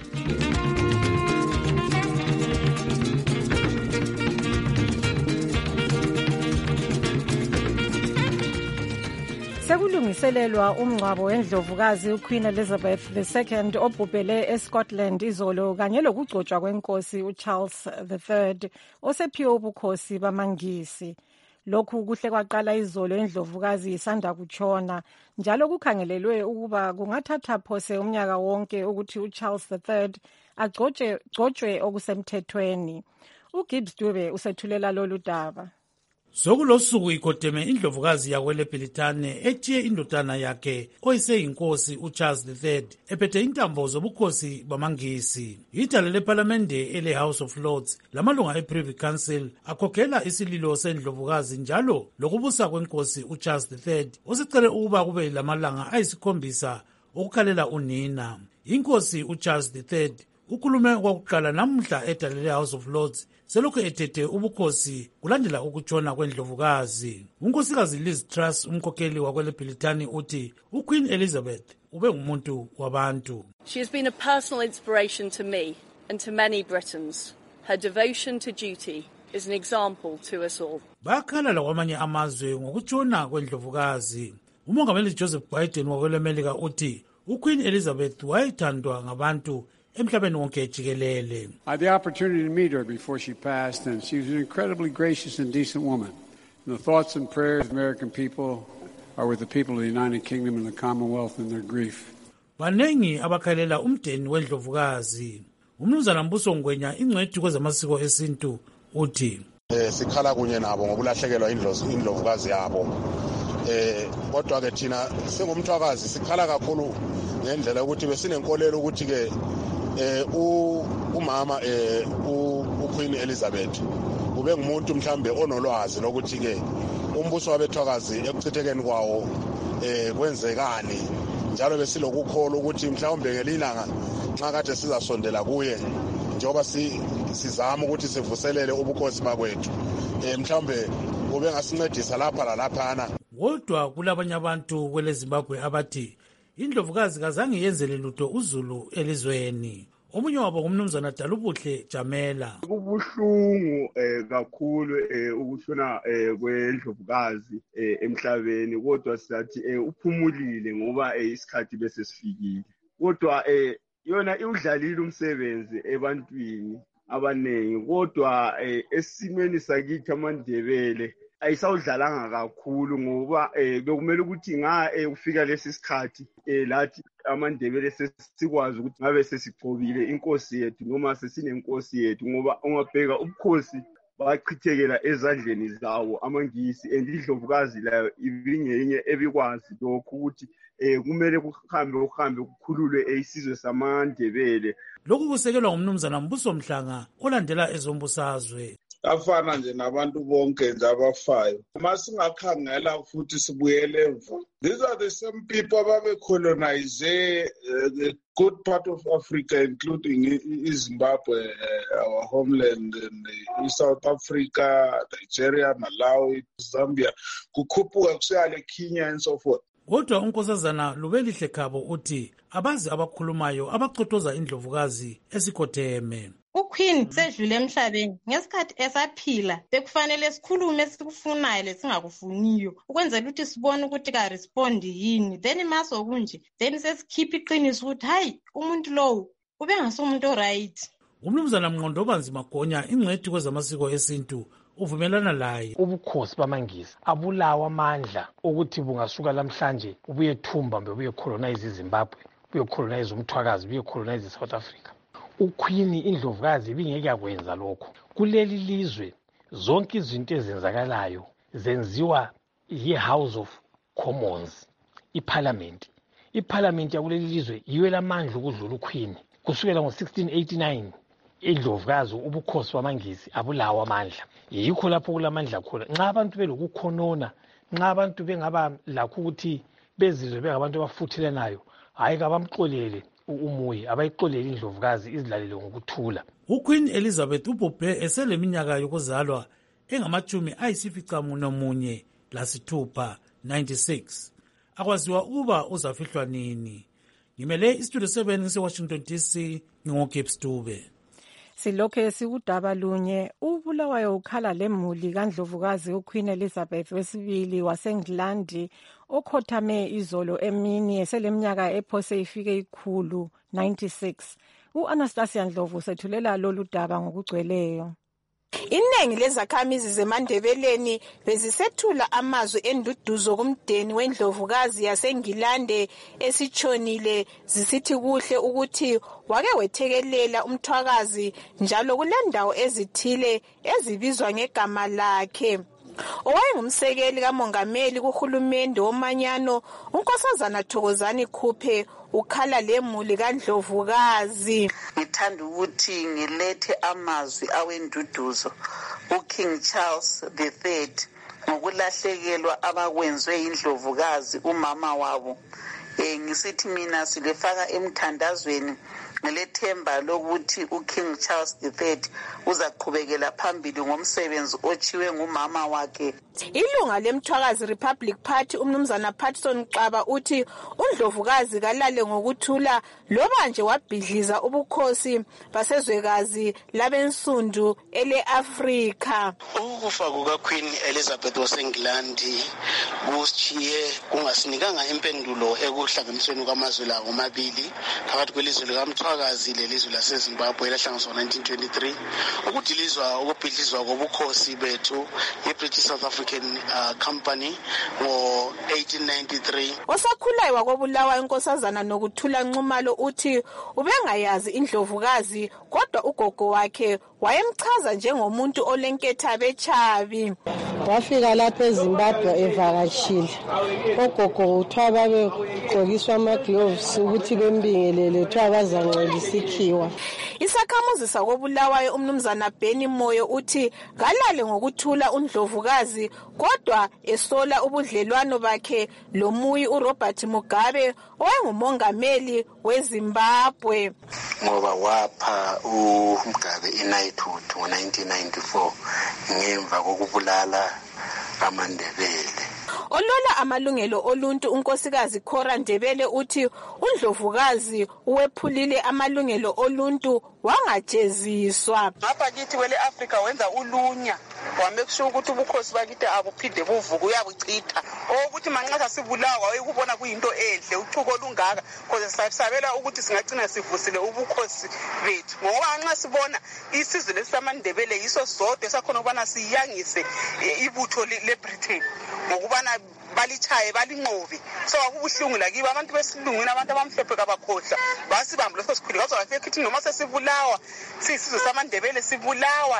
Sekulungiselelwa umngcwabo wendlovukazi uQueen Elizabeth the second obhubhele eScotland izolo kanye lokugcotshwa kwenkosi uCharles the third osephiwe ubukhosi bamangisi. Lokhu kuhle kwaqala izolo indlovukazi isanda kutshona njalo kukhangelelwe ukuba kungathatha phose umnyaka wonke ukuthi uCharles the third agcotshwe gcotshwe okusemthethweni. uGibbs Dube usethulela lolu daba. Sokulosuku ikodeme indlovukazi yakwele Britane etshiye indodana yakhe oyiseyinkosi uCharles the third ephethe intambo zobukhosi bamangisi. Ithala leParliamente ele House of Lords lamalunga ePrivy Council akhokhela isililo sendlovukazi njalo lokubusa kwenkosi uCharles the third osicele ukuba kube lamalanga ayisikhombisa okukhalela unina. Inkosi uCharles the third ukhulume kwakuqala namhla edalele House of Lords selokhu ethethe ubukhosi kulandela ukutshona kwendlovukazi. Unkosikazi Liz Truss umkhokheli wakwele Britane uthi uQueen Elizabeth ube ngumuntu wabantu. She has been a personal inspiration to me and to many Britons. Her devotion to duty is an example to us all. Bakhala kwamanye amazwe ngokutshona kwendlovukazi. Umongameli Joseph Biden wakwele America uthi uQueen Elizabeth wayethandwa ngabantu emhlabeni wonke jikelele. I had the opportunity to meet her before she passed, and she was an incredibly gracious and decent woman. And the thoughts and prayers of the American people are with the people of the United Kingdom and the Commonwealth in their grief. Banengi abakhalela umdeni wendlovukazi. Umnumzana Mbuso Ngwenya ingcwethi kwezamasiko esintu uthi eh sikhala kunye nabo ngokulahlekelwa indlovukazi yabo. Eh kodwa ke thina singumthwakazi sikhala kakhulu ngendlela ukuthi besinenkolelo ukuthi ke eh umama eh uQueen Elizabeth ube ngumuntu mhlambe onolwazi lokuthi ke umbuso wabethwakazi ekuchithekeni kwawo eh kwenzekani njalo besilokukholwa ukuthi mhlawumbe ngelilanga nxa kade sizasondela kuye njengoba sizama ukuthi sivuselele ubukhosi bakwethu eh mhlawumbe ube ngasincedisa lapha lalaphana. Kodwa kulabanye abantu kwele Zimbabwe abathi indlovukazi kazange yenzele lutho uZulu elizweni. Omunye wabo ngumnumzana Dalubuhle Jamela. Kubuhlungu eh kakhulu eh ukushona eh kwendlovukazi eh emhlabeni kodwa sizathi eh uphumulile ngoba eh isikhathi bese sifikile. Kodwa eh yona iwudlalile umsebenzi ebantwini abanengi kodwa eh esimeni sakithi amandebele ayisawudlalanga kakhulu ngoba eh bekumele ukuthi nga ufika lesi sikhathi eh lathi amaNdebele sesikwazi ukuthi ngabe sesigcobile inkosi yethu noma sesinenkosi yethu ngoba ungabheka ubukhosi bachithekela ezandleni zawo amangisi endidlovukazi layo ibingenye ebikwazi lokho ukuthi eh kumele kuhambe uhambe kukhululwe isizwe samaNdebele. Lokhu kusekelwa ngumnumzana Mbuso Mhlanga olandela ezombusazwe. Afana nje nabantu bonke nje abafayo. Masingakhangela futhi sibuyele emva. These are the same people ababe colonize uh, the good part of Africa, including Zimbabwe, uh, our homeland, and uh, South Africa, Nigeria, Malawi, Zambia, kukhuphuka kusiyale Kenya and so forth. Kodwa unkosazana Lubelihle Khabo uthi abazi abakhulumayo abacotoza indlovukazi esikhotheme. uQueen sedlule emhlabeni ngesikhathi esaphila bekufanele sikhulume esikufunayo lesingakufuniyo ukwenzela ukuthi sibone ukuthi ka respond yini then maso kunje then sesikhipha iqiniso ukuthi hayi umuntu lowo ubengasomuntu right. Umnumzana Mnqondobanzi Magonya ingcwethi kwezamasiko esintu uvumelana laye. Ubukhosi bamangisi abulawa amandla ukuthi bungasuka lamhlanje ubuye thumba mbe ubuye colonize iZimbabwe ubuye colonize umthwakazi ubuye colonize South Africa. uQueen indlovukazi ibingeke yakwenza lokho. Kuleli lizwe zonke izinto ezenzakalayo zenziwa yi-House of Commons, iParliament. iParliament yakuleli lizwe yiyo lamandla ukudlula uQueen. Kusukela ngo-sixteen eighty-nine indlovukazi ubukhosi bamangisi abulawa amandla. Yikho lapho kulamandla khona. Nxa abantu belokukhonona, nxa abantu bengaba lakho ukuthi bezizwe bengabantu abafuthelanayo, hayi kabamxolele umuyi abayixolele indlovukazi izilalele ngokuthula. uQueen Elizabeth ubhubhe eseleminyaka yokuzalwa engamachumi ayisificamunwemunye lasithupha ninety-six. Akwaziwa ukuba uzafihlwa nini. Ngimele istudio seven ngiseWashington D C ngoGibbs Dube. Silokhe sikudaba lunye ubulawayo ukhala lemuli kaNdlovukazi uQueen Elizabeth wesibili waseNgilandi okhothame izolo emini eseleminyaka ephose ifike ikhulu ninety-six. uAnastasia Ndlovu sethulela lolu daba ngokugcweleyo. Iningi lezakhamizi zeMandebeleni bezisethula amazwi enduduzo kumdeni wendlovukazi yaseNgilande esitshonile zisithi kuhle ukuthi wake wethekelela umthwakazi njalo kulendawo ezithile ezibizwa ngegama lakhe. Owayengumsekeli kamongameli kuhulumende womanyano unkosazana Thokozani Khuphe ukhala lemuli kaNdlovukazi. Ngithanda ukuthi ngilethe amazwi awenduduzo uKing Charles the third ngokulahlekelwa abakwenzwe indlovukazi umama wabo. Eh ngisithi mina silefaka emthandazweni ngilethemba lokuthi uKing Charles the third uzaqhubekela phambili ngomsebenzi ochiwe ngumama wakhe. Ilunga lemthwakazi Republic Party umnumzana Patson Xaba uthi uNdlovukazi kalale ngokuthula loba nje wabhidliza ubukhosi basezwekazi labensundu ele-Afrika. Ukufa kukaQueen Elizabeth waseNgilandi kusichiye kungasinikanga impendulo ekuhlanganisweni kwamazwe lawo amabili phakathi kwelizwe likamthwakazi lelizwe laseZimbabwe elahlanganiswa nineteen twenty-three ukudilizwa ukubhidlizwa kobukhosi bethu iBritish South African uh, Company ngo eighteen ninety-three. Osakhulayo wakobulawa inkosazana nokuthula Nxumalo uthi ubengayazi indlovukazi kodwa ugogo wakhe wayemchaza njengomuntu olenketha bechabi. Wafika lapha eZimbabwe evakashile. Ogogo uthiwa babegqokiswa ama-gloves ukuthi bembingelele uthiwa bazangcolisa ikhiwa. Isakhamuzi sakobulawayo umnumzana Benny Moyo uthi kalale ngokuthula uNdlovukazi kodwa esola ubudlelwano bakhe lomuyi uRobert Mugabe owayengumongameli weZimbabwe. Ngoba wapha uMugabe i-knighthood ngo-nineteen ninety-four ngemva kokubulala amaNdebele. Olola amalungelo oluntu unkosikazi Cora Ndebele uthi uNdlovukazi uwephulile amalungelo oluntu wangajeziswa. Ngapha kithi kwele Africa wenza ulunya wamake sure ukuthi ubukhosi bakithi abuphinde buvuka uyabuchitha ukuthi manxa sibulawa uyikubona kuyinto enhle uchuko olungaka because sisabela ukuthi singagcina sivusile ubukhosi bethu ngoba nxa sibona isizwe lesamandebele yiso sodwa sakhona ukubana siyangise ibutho leBritain ngokubana balichaye balinqobe so akubuhlungu la kiba abantu besilungwini abantu abamhlophe kabakhohla basibamba leso sikhulu bazo bafika ithi noma sesibulawa sisizwe samandebele sibulawa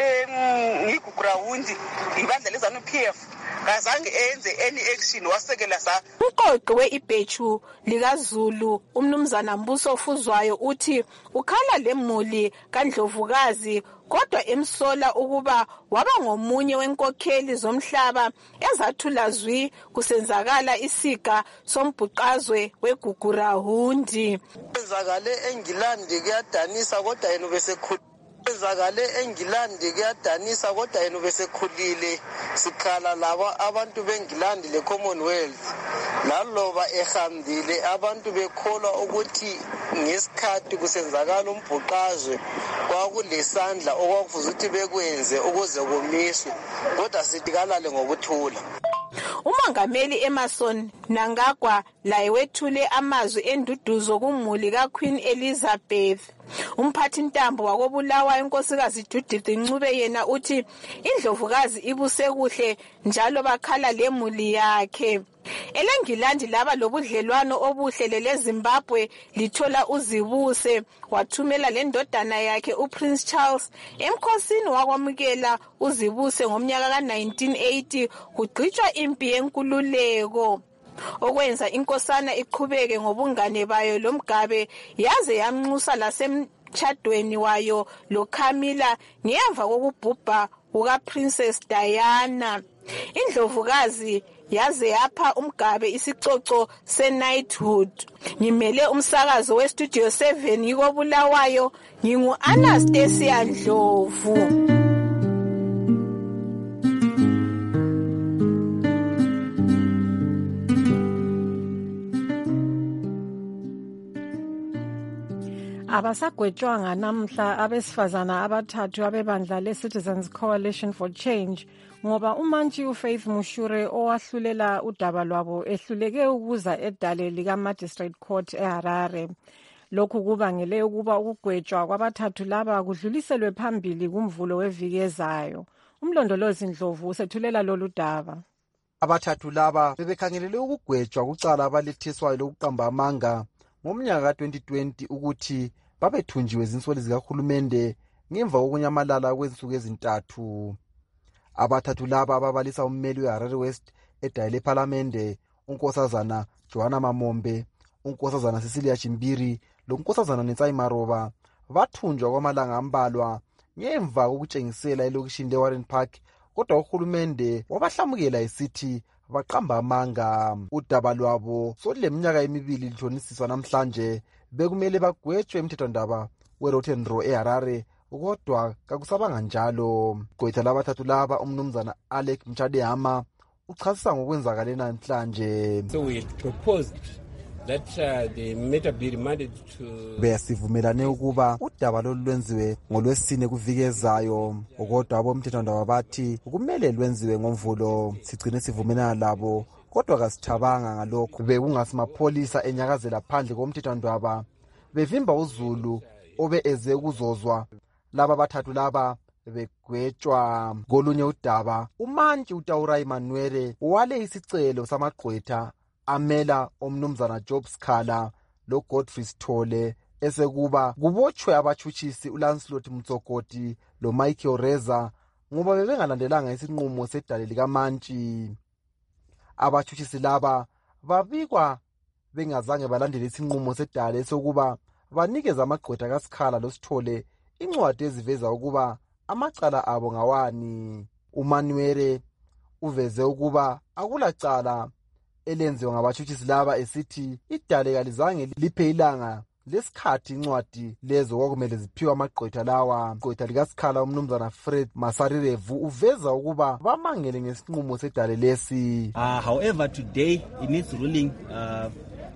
em ngigugrawundi ibandla lezanu P F kazange enze any action wasekela sa uqoqi weIbhechu likaZulu umnumzana Mbuso Ofuzwayo uthi ukhala lemuli kaNdlovukazi kodwa emsola ukuba waba ngomunye wenkokheli zomhlaba ezathula zwi kusenzakala isiga sombhuqazwe weGugurahundi. Kwenzakale eNgilandi kuyadanisa kodwa yena besekhulu kwenzakale eNgilandi kuyadanisa kodwa yena besekhulile sikhala laba abantu beNgilandi le Commonwealth laloba ehambile abantu bekholwa ukuthi ngesikhathi kusenzakala umbhuqazwe kwakulesandla okwakufuza ukuthi bekwenze ukuze komiswe kodwa sithi kalale ngokuthula. Umongameli Emerson Mnangagwa laye wethule amazwi enduduzo kumuli kaQueen Elizabeth. Umphathi ntambo wakobulawa inkosikazi Judith Ncube yena uthi indlovukazi ibuse kuhle njalo bakhala lemuli yakhe. EleNgilandi laba lobudlelwano obuhle leZimbabwe lithola uzibuse wathumela lendodana yakhe uPrince Charles emkhosini wakwamukela uzibuse ngomnyaka ka nineteen eighty kugcitshwa impi yenkululeko okwenza inkosana iqhubeke ngobungane bayo loMgabe yaze yamnxusa lasemtshadweni wayo loCamilla ngemva kokubhubha kuka Princess Diana. Indlovukazi yaze yapha uMgabe isicoco se-knighthood. Ngimele umsakazo we-Studio seven yikobulawayo ngingu-Anastasia Ndlovu. Abasagwetshwanga namhla abesifazana abathathu abebandla le-Citizens Coalition for Change ngoba umantshi uFaith Mushure owahlulela udaba lwabo ehluleke ukuza edale lika-Magistrate Court eHarare. Lokhu kubangele ukuba ukugwetshwa kwabathathu laba kudluliselwe phambili kumvulo weviki ezayo. Umlondolozi Ndlovu usethulela lolu daba. Abathathu laba bebekhangelele ukugwetshwa kucala abalethiswayo lokuqamba amanga ngomnyaka ka twenty twenty ukuthi babethunjiwe zinsoli zikahulumende ngemva kokunyamalala kwezinsuku ezintathu. Abathathu laba ababalisa ummeli weHarare West edale lePhalamende unkosazana Joanna Mamombe, unkosazana Cecilia Chimbiri lonkosazana Netsai Maroba bathunjwa kwamalanga ambalwa ngemva kokutshengisela elokishini leWarren Park kodwa uhulumende wabahlamukela esithi baqamba amanga. Udaba lwabo soleminyaka emibili lithonisiswa namhlanje bekumele bagwetshwe emthethwandaba weRotten Row eHarare kodwa kakusabanga njalo. Gqwetha labathathu laba umnumzana Alec Mchadehama uchasisa ngokwenzakale namhlanje. So we proposed that uh, the matter be remanded to besivumelane ukuba udaba lolu lwenziwe ngolwesine kuvikezayo kodwa abomthethwandaba bathi kumele lwenziwe ngomvulo. Sigcine sivumelana labo kodwa kasithabanga ngalokho. Bekungasimapholisa enyakazela phandle komthethwandaba bevimba uZulu obe eze ukuzozwa laba bathathu laba begwetshwa. Kolunye udaba umantshi uTaura Emmanuel wale isicelo samagqwetha amela omnumzana Job Skhala lo Godfrey Sithole esekuba kubotshwe abatshutshisi uLancelot Mtsokoti lo Michael Reza ngoba bebengalandelanga isinqumo sedale likaMantshi. Abatshutshisi laba babikwa bengazange balandele isinqumo sedale sokuba banikeza amagqwetha kaSkhala loSithole incwadi eziveza ukuba amacala abo ngawani. uManuere uveze ukuba akulacala elenziwe ngabatshutshisi laba esithi idale kalizange liphe ilanga lesikhathi incwadi lezo kwakumele ziphiwe amagqwetha lawa. Igqwetha likaSkhala umnumzana Fred Masarirevu uveza ukuba bamangele ngesinqumo sedale lesi. Uh, however, today in its ruling, uh,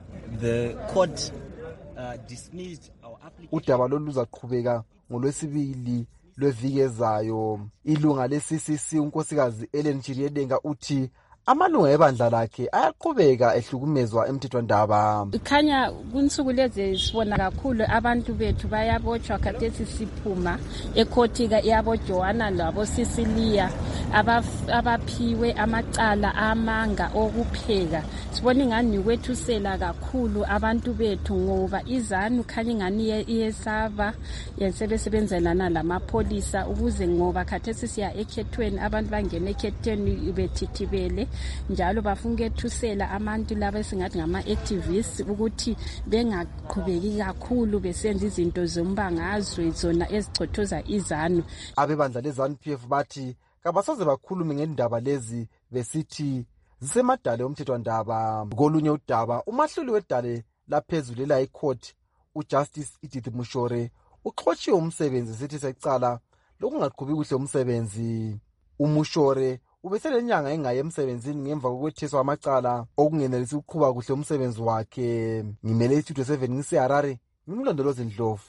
the court uh, dismissed our application. Udaba lolu luzaqhubeka ngolwesibili lweviki ezayo. Ilunga le-C C C unkosikazi Ellen Chiriedenga uthi amalunga ebandla lakhe ayaqhubeka ehlukumezwa emthethwandaba. Ikhanya kunsuku lezi sibona kakhulu abantu bethu bayabotshwa khathesi siphuma ekhoti yabo Joanna labo Sicilia abaphiwe amacala amanga okupheka. Sibona ingani kwethusela kakhulu abantu bethu ngoba izanu khanya ingani iyesaba yensebesebenzelana lamapolisa ukuze ngoba khathesi siya ekhethweni abantu bangena ekhethweni bethithibele njalo bafuna ukuthusela abantu laba esingathi ngama-activists ukuthi bengaqhubeki kakhulu besenza izinto zombangazwe zona ezichothoza izanu. Abebandla le-ZANU P F bathi kabasoze bakhulume ngendaba lezi besithi zisemadale omthethwandaba. Kolunye udaba umahluli wedale laphezulu elayikhoti uJustice Edith Mushore uxhotshiwe umsebenzi sithi secala lokungaqhubi kuhle umsebenzi. Umushore ubeselenyanga engaye emsebenzini ngemva kokwetheswa amacala okungenelisi ukuqhuba kuhle umsebenzi wakhe. Ngimele istudio seven ngiseHarare, ngimlondolozi Ndlovu.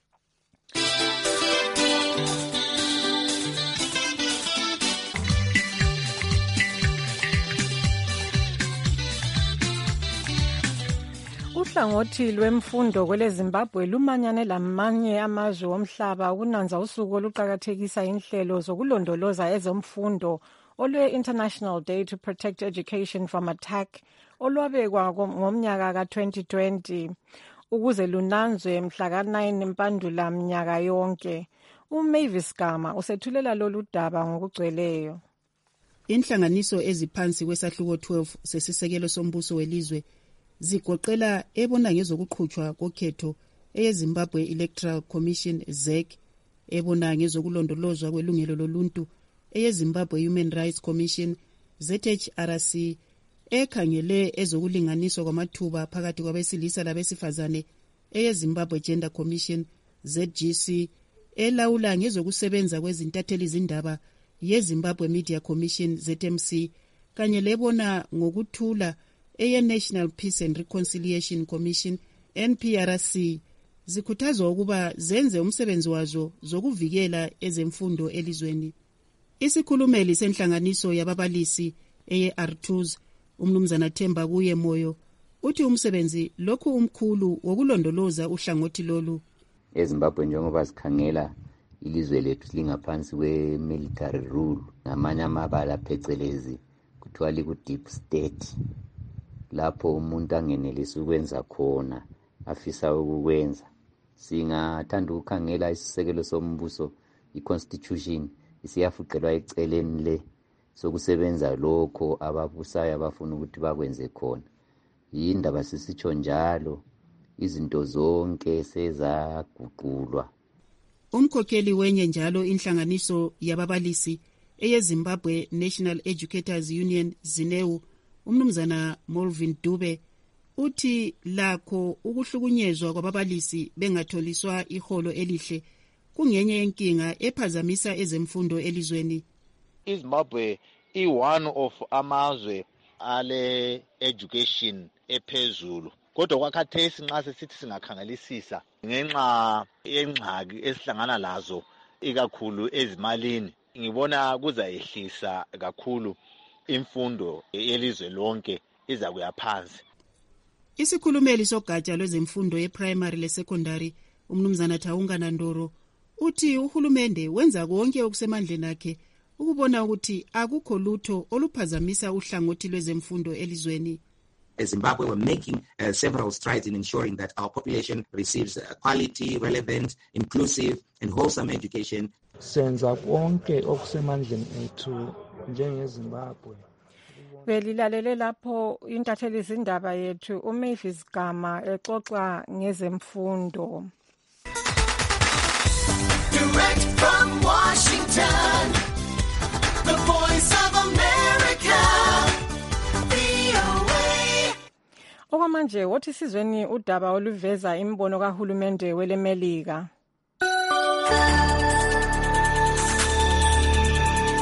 Uhlangothi lwemfundo kwele Zimbabwe lumanyane lamanye amazwe omhlaba ukunanza usuku oluqakathekisa inhlelo zokulondoloza ezomfundo olwe-International Day to Protect Education from Attack olwabekwa ngomnyaka ka twenty twenty ukuze lunanzwe mhla ka nine Mpandula mnyaka yonke. uMavis Gama usethulela lolu daba ngokugcweleyo. Inhlanganiso eziphansi kwesahluko twelve sesisekelo sombuso welizwe zigoqela ebona ngezokuqhutshwa kokhetho eyeZimbabwe Electoral Commission Z E C, ebona ngezokulondolozwa kwelungelo loluntu eyeZimbabwe Human Rights Commission Z H R C, ekhangele ezokulinganiswa kwamathuba phakathi kwabesilisa labesifazane eyeZimbabwe Gender Commission Z G C, elawula ngezokusebenza kwezintatheli zindaba yeZimbabwe Media Commission Z M C, kanye lebona ngokuthula eye-National Peace and Reconciliation Commission N P R C, zikhuthazwa ukuba zenze umsebenzi wazo zokuvikela ezemfundo elizweni. Isikhulumeli senhlanganiso yababalisi eye-R two S umnumzana Themba kuye Moyo uthi umsebenzi lokhu umkhulu wokulondoloza uhlangothi lolu. eZimbabwe njengoba sikhangela ilizwe lethu lingaphansi kwe-military rule, ngamanye amabala phecelezi kuthiwa liku-deep state, lapho umuntu angenelisi ukwenza khona afisa ukukwenza. Singathanda ukukhangela isisekelo sombuso i-constitution isiyafuqelwa eceleni le sokusebenza lokho ababusayo abafuna ukuthi bakwenze khona. Yindaba sisitsho njalo izinto zonke sezaguqulwa. Umkhokheli wenye njalo inhlanganiso yababalisi eyeZimbabwe National Educators Union ZINEU umnumzana Molvin Dube uthi lakho ukuhlukunyezwa kwababalisi bengatholiswa iholo elihle kungenye yenkinga ephazamisa ezemfundo elizweni. iZimbabwe i one of amazwe ale education ephezulu, kodwa kwakhathesi nxa sesithi singakhangelisisa ngenxa yengxaki esihlangana lazo ikakhulu ezimalini, ngibona kuzayehlisa kakhulu imfundo yelizwe lonke iza kuya phansi. Isikhulumeli sogatsha lwezemfundo ye-primary le-secondary umnumzana Thawunga Nandoro uthi uhulumende wenza konke okusemandleni akhe ukubona ukuthi akukho lutho oluphazamisa uhlangothi lwezemfundo elizweni. As Zimbabwe, we're making uh, several strides in ensuring that our population receives uh, quality, relevant, inclusive and wholesome education. Senza konke okusemandleni ethu njengeZimbabwe. Belilalele lapho intatheli zindaba yethu uMavis Gama exoxa ngezemfundo. Direct from Washington, the Voice of America, V O A. Okwamanje wothi sizweni udaba oluveza imbono kahulumende welemelika.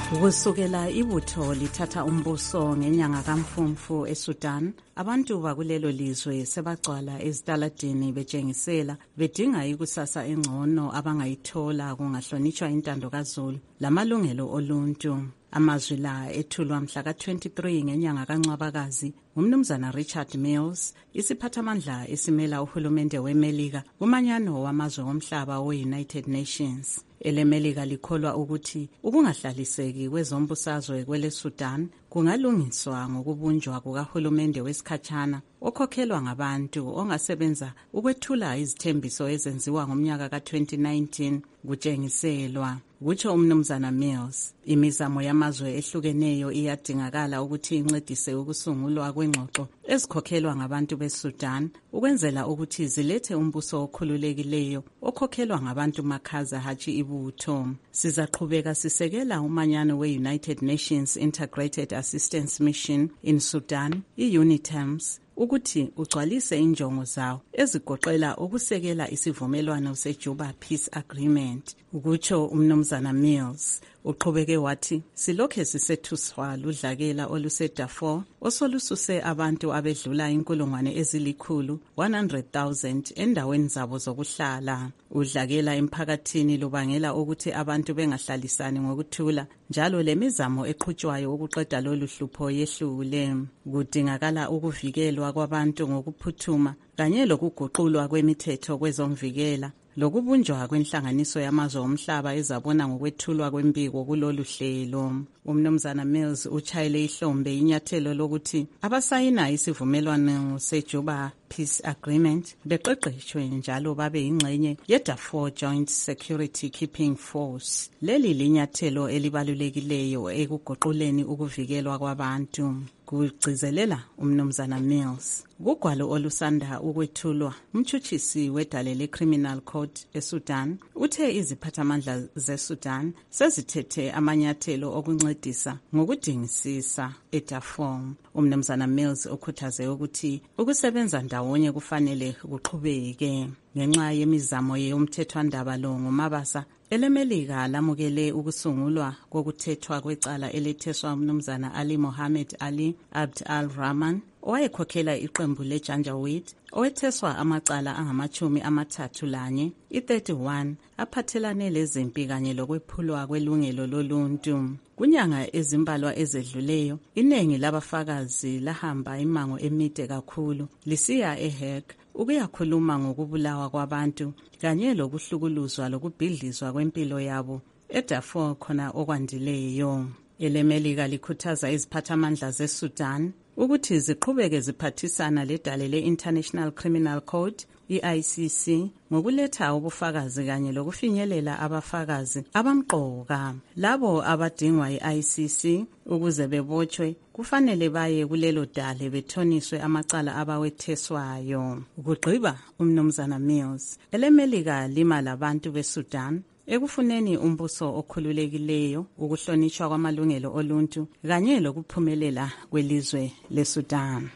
Kusukela ibutho lithatha umbuso ngenyanga kaMfumfu eSudan, abantu bakulelo lizwe sebagcwala ezitaladini betshengisela bedinga ikusasa engcono abangayithola kungahlonitshwa intando kaZulu lamalungelo oluntu. Amazwi la ethulwa mhla ka twenty-three ngenyanga kaNcwabakazi ngumnumzana Richard Mills, isiphathamandla esimela uhulumende weMelika kumanyano wamazwe omhlaba we-United Nations. EleMelika likholwa ukuthi ukungahlaliseki kwezombusazwe kwele Sudan kungalungiswa ngokubunjwa kukahulumende wesikhatshana okhokhelwa ngabantu ongasebenza ukwethula izithembiso ezenziwa ngomnyaka ka twenty nineteen kutshengiselwa. Kutsho umnumzana Mills, imizamo yamazwe ehlukeneyo iyadingakala ukuthi incedise ukusungulwa kwengxoxo ezikhokhelwa ngabantu beSudan ukwenzela ukuthi zilethe umbuso okhululekileyo okhokhelwa ngabantu makhaza hatshi ibutho. Sizaqhubeka sisekela umanyano we-United Nations Integrated Assistance Mission in Sudan, i-UNITAMS, ukuthi ugcwalise injongo zawo ezigoqela ukusekela isivumelwano seJuba Peace Agreement. Ukutsho umnumzana Mills, uqhubeke wathi silokhe sisethuswa ludlakela oluseDarfur osolususe abantu abedlula inkulungwane ezilikhulu one hundred thousand endaweni zabo zokuhlala. Udlakela emphakathini lubangela ukuthi abantu bengahlalisani ngokuthula, njalo lemizamo eqhutshwayo ukuqeda lolu hlupho yehlule. Kudingakala ukuvikelwa kwabantu ngokuphuthuma kanye lokuguqulwa kwemithetho kwezomvikela lokubunjwa kwenhlanganiso yamazwe omhlaba ezabona ngokwethulwa kwempiko kulolu hlelo. Umnumzana Mills uchayele ihlombe inyathelo lokuthi abasayina isivumelwano seJuba Peace Agreement beqeqeshwe njalo babe yingxenye yeDarfur Joint Security Keeping Force. Leli linyathelo elibalulekileyo ekuguquleni ukuvikelwa kwabantu. Kugcizelela umnumzana Mills. Kugwalo olusanda ukwethulwa, umtshutshisi wedale le-Criminal Code eSudan uthe iziphathamandla zeSudan sezithethe amanyathelo okuncedisa ngokudingisisa eDarfur. Umnumzana Mills ukhuthaze ukuthi ukusebenza ndawonye kufanele kuqhubeke. Ngenxa yemizamo yomthethwandaba lo ngomabasa, eleMelika lamukele ukusungulwa kokuthethwa kwecala eletheswa umnumzana Ali Mohammed Ali Abd al-Rahman owayekhokhela iqembu leJanjaweed owetheswa amacala angamachumi amathathu lanye i-thirty-one aphathelane lezempi kanye lokwephulwa kwelungelo loluntu. Kunyanga ezimbalwa ezedluleyo, iningi labafakazi lahamba imango emide kakhulu lisiya eHague ukuyakhuluma ngokubulawa kwabantu kanye lokuhlukuluzwa lokubhidlizwa kwempilo yabo eDarfur khona okwandileyo. EleMelika likhuthaza iziphathamandla zeSudan ukuthi ziqhubeke ziphathisana ledale le-International Criminal Code, i-I C C, ngokuletha ubufakazi kanye lokufinyelela abafakazi abamqoka. Labo abadingwa i-I C C ukuze bebotshwe kufanele baye kulelo dale bethoniswe amacala abawetheswayo. Ukugqiba umnumzana Mills, eleMelika lima labantu beSudan ekufuneni umbuso okhululekileyo, ukuhlonitshwa kwamalungelo oluntu kanye lokuphumelela kwelizwe leSudan.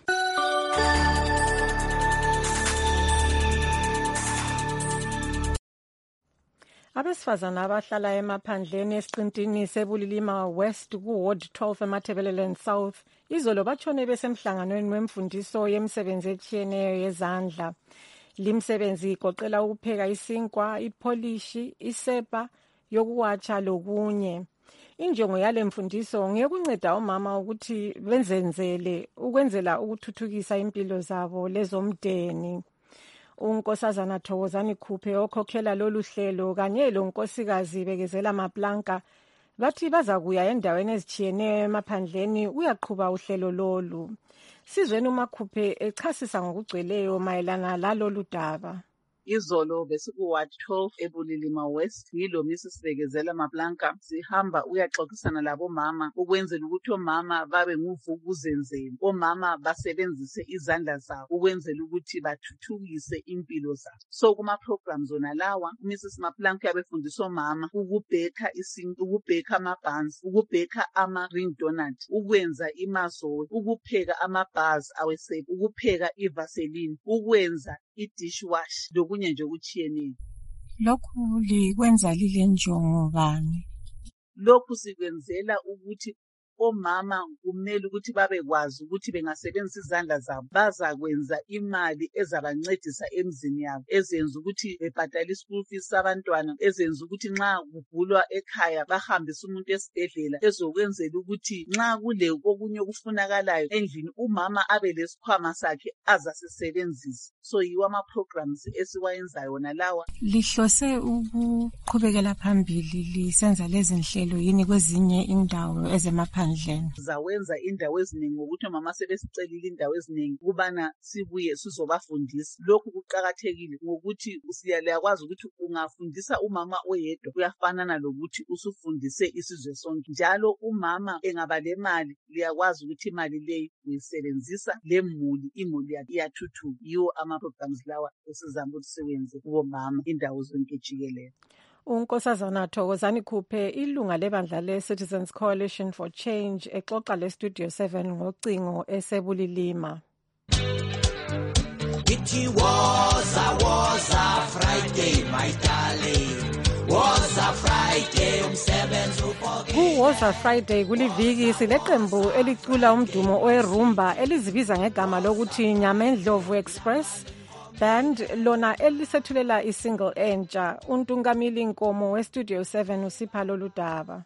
Abesifazana abahlala emaphandleni esiqintini sebulilima West ku-Ward twelve eMatabeleland South izolo batshone besemhlanganweni wemfundiso yemisebenzi etshiyeneyo yezandla. Limsebenzi igoqela ukupheka isinkwa, ipolishi, isepa yokuwatsha lokunye. Injongo yale mfundiso ngeyokunceda omama ukuthi benzenzele ukwenzela ukuthuthukisa impilo zabo lezomdeni. Unkosazana Thokozani Khuphe okhokhela lolu hlelo kanye lonkosikazi Bekezela Maplanka bathi bazakuya endaweni ezitshiyeneyo emaphandleni uyaqhuba uhlelo lolu. Sizweni uMakhuphe echasisa ngokugcweleyo mayelana lalolu daba. Izolo besiku-Ward twelve eBulilima West, yilo Missus Bekezela Maplanka sihamba uyaxoxisana labomama ukwenzela ukuthi omama babe nguvukuzenzele, omama basebenzise izandla zabo ukwenzela ukuthi bathuthukise impilo zabo. So kuma-programs zona lawa Missus Maplanka yabefundisa omama ukubheka isintu, ukubheka amabhansi, ukubheka ama-ring donut, ukwenza imazoe, ukupheka amabhazi awesepa, ukupheka ivaseline, ukwenza i-dishwash lokunye nje okutshiyeneyo. Lokhu likwenza lile njongo bani? lokhu sikwenzela ukuthi omama kumele ukuthi babekwazi ukuthi bengasebenzisa izandla zabo bazakwenza imali ezabancedisa emzini yabo, ezenza ukuthi bebhadale ischool fees sabantwana, ezenza ukuthi nxa kugulwa ekhaya bahambise umuntu esibhedlela, ezokwenzela ukuthi nxa kule okunye okufunakalayo endlini umama abe lesikhwama sakhe azasisebenzisa. So yiwo ama-programs esiwayenzayo wona lawa. Lihlose ukuqhubekela phambili lisenza lezi nhlelo yini kwezinye indawo ezemaphandleni? Zawenza indawo eziningi ngokuthi omama sebesicelile indawo eziningi ukubana sibuye sizobafundisa. Lokhu kuqakathekile ngokuthi siyakwazi ukuthi ungafundisa umama oyedwa kuyafanana lokuthi usufundise isizwe sonke. Njalo umama engaba lemali liyakwazi ukuthi imali leyi uyisebenzisa lemuli, imuli yakhe iyathuthuka. Yiwo ama-programs lawa esizama ukuthi siwenze kubomama indawo zonke jikelele. uNkosazana Thokozani Khuphe, ilunga lebandla le-Citizens Coalition for Change, exoxa le-Studio seven ngocingo esebulilima. It was a, was a Friday, my darling. Was a Friday, umsebenzi uphokile. Ku-Woza Friday kuliviki sileqembu elicula umdumo owerumba elizibiza ngegama lokuthi Nyamendlovu Express band, lona elisethulela isingle entsha. uNtungamili Nkomo we-Studio seven usipha lolu daba.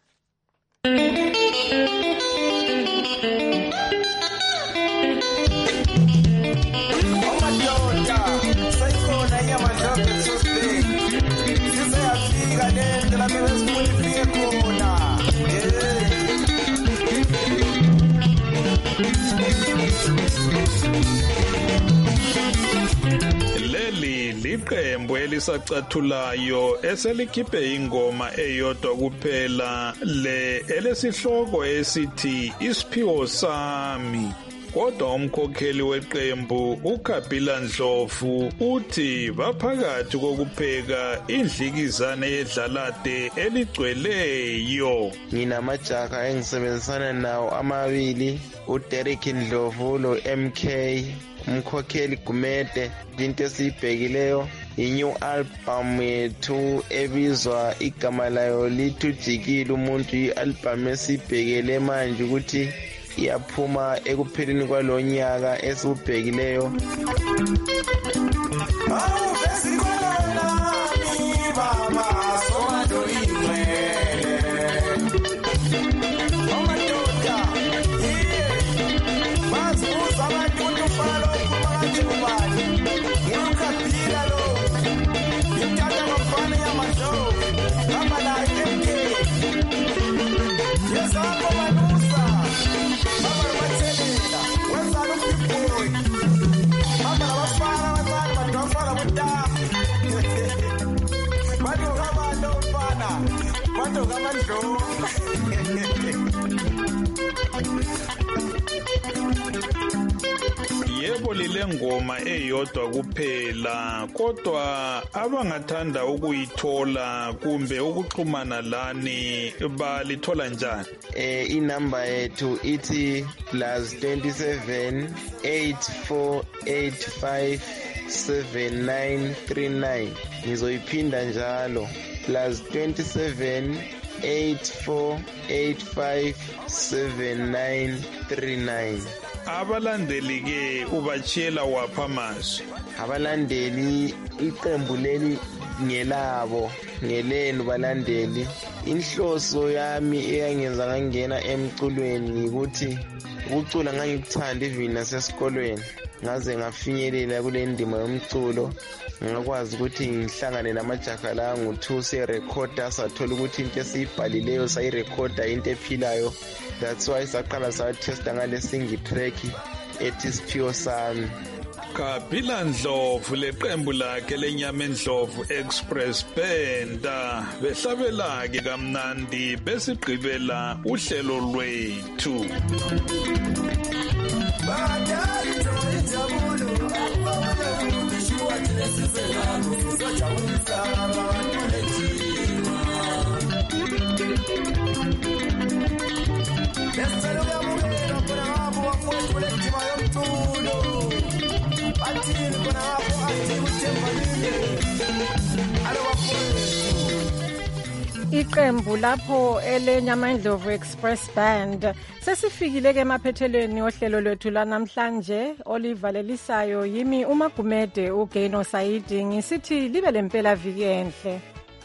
Leli liqembu elisacathulayo eselikhiphe ingoma eyodwa kuphela le elesihloko esithi Isiphiwo Sami. Kodwa umkhokheli weqembu uKhabila Ndlovu uthi baphakathi kokupheka indlikizane yedlalade eligcweleyo. Nginamajaha engisebenzisana nawo amabili, uDerek Ndlovu lo M K, umkhokheli Gumede. Into esiyibhekileyo i-new album yethu ebizwa igama layo lithi Ujikile Umuntu, i-album esiyibhekele manje ukuthi iyaphuma ekupheleni kwalonyaka esiwubhekileyo. Yebo, lile ngoma eyodwa kuphela, kodwa abangathanda ukuyithola kumbe ukuxhumana lani balithola njani? Eh inamba yethu ithi plus twenty-seven eight four eight five seven nine three nine. Ngizoyiphinda njalo, plus twenty-seven eight four eight five seven nine three nine. Abalandeli ke ubachiyela wapha amazwi? Abalandeli iqembu leli ngelabo, ngelenu balandeli. Inhloso yami eyangenza ngangena emculweni ukuthi ukucula ngangikuthanda even nasesikolweni, ngaze ngafinyelela kule ndima yomculo. Ngakwazi ukuthi ngihlangane namajaha la ngo-two se-recorder, sathola ukuthi into esiyibhalileyo sayirecorda into ephilayo. That's why saqala sa-testa ngale single track ethi Isiphiwo Sami. Khabila Ndlovu leqembu lakhe leNyamendlovu Express Band behlabela ke kamnandi besigqibela uhlelo lwethu. Iqembu lapho eleNyamandlovu Express Band sesifikile ke emaphethelweni ohlelo lwethu lanamhlanje olivalelisayo yimi uMagumede uGeno Saidi ngisithi libe lempela viki enhle.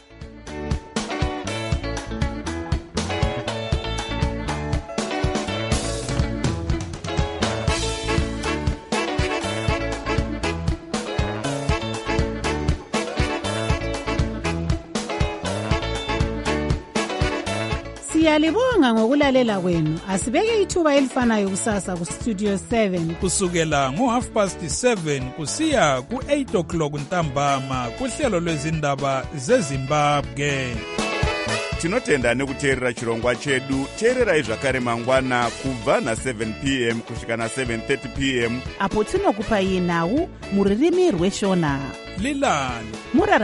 Siyalibonga ngokulalela kwenu. Asibeke ithuba elifanayo kusasa ku Studio seven. Kusukela ngo half past seven kusiya ku eight o'clock ntambama kuhlelo lwezindaba zeZimbabwe. Tinotenda nekuteerera chirongwa chedu. Teererai zvakare mangwana kubva na seven p m kusvika na seven thirty p m apo tinokupai nhau muririmi rweshona. Lilani. Murara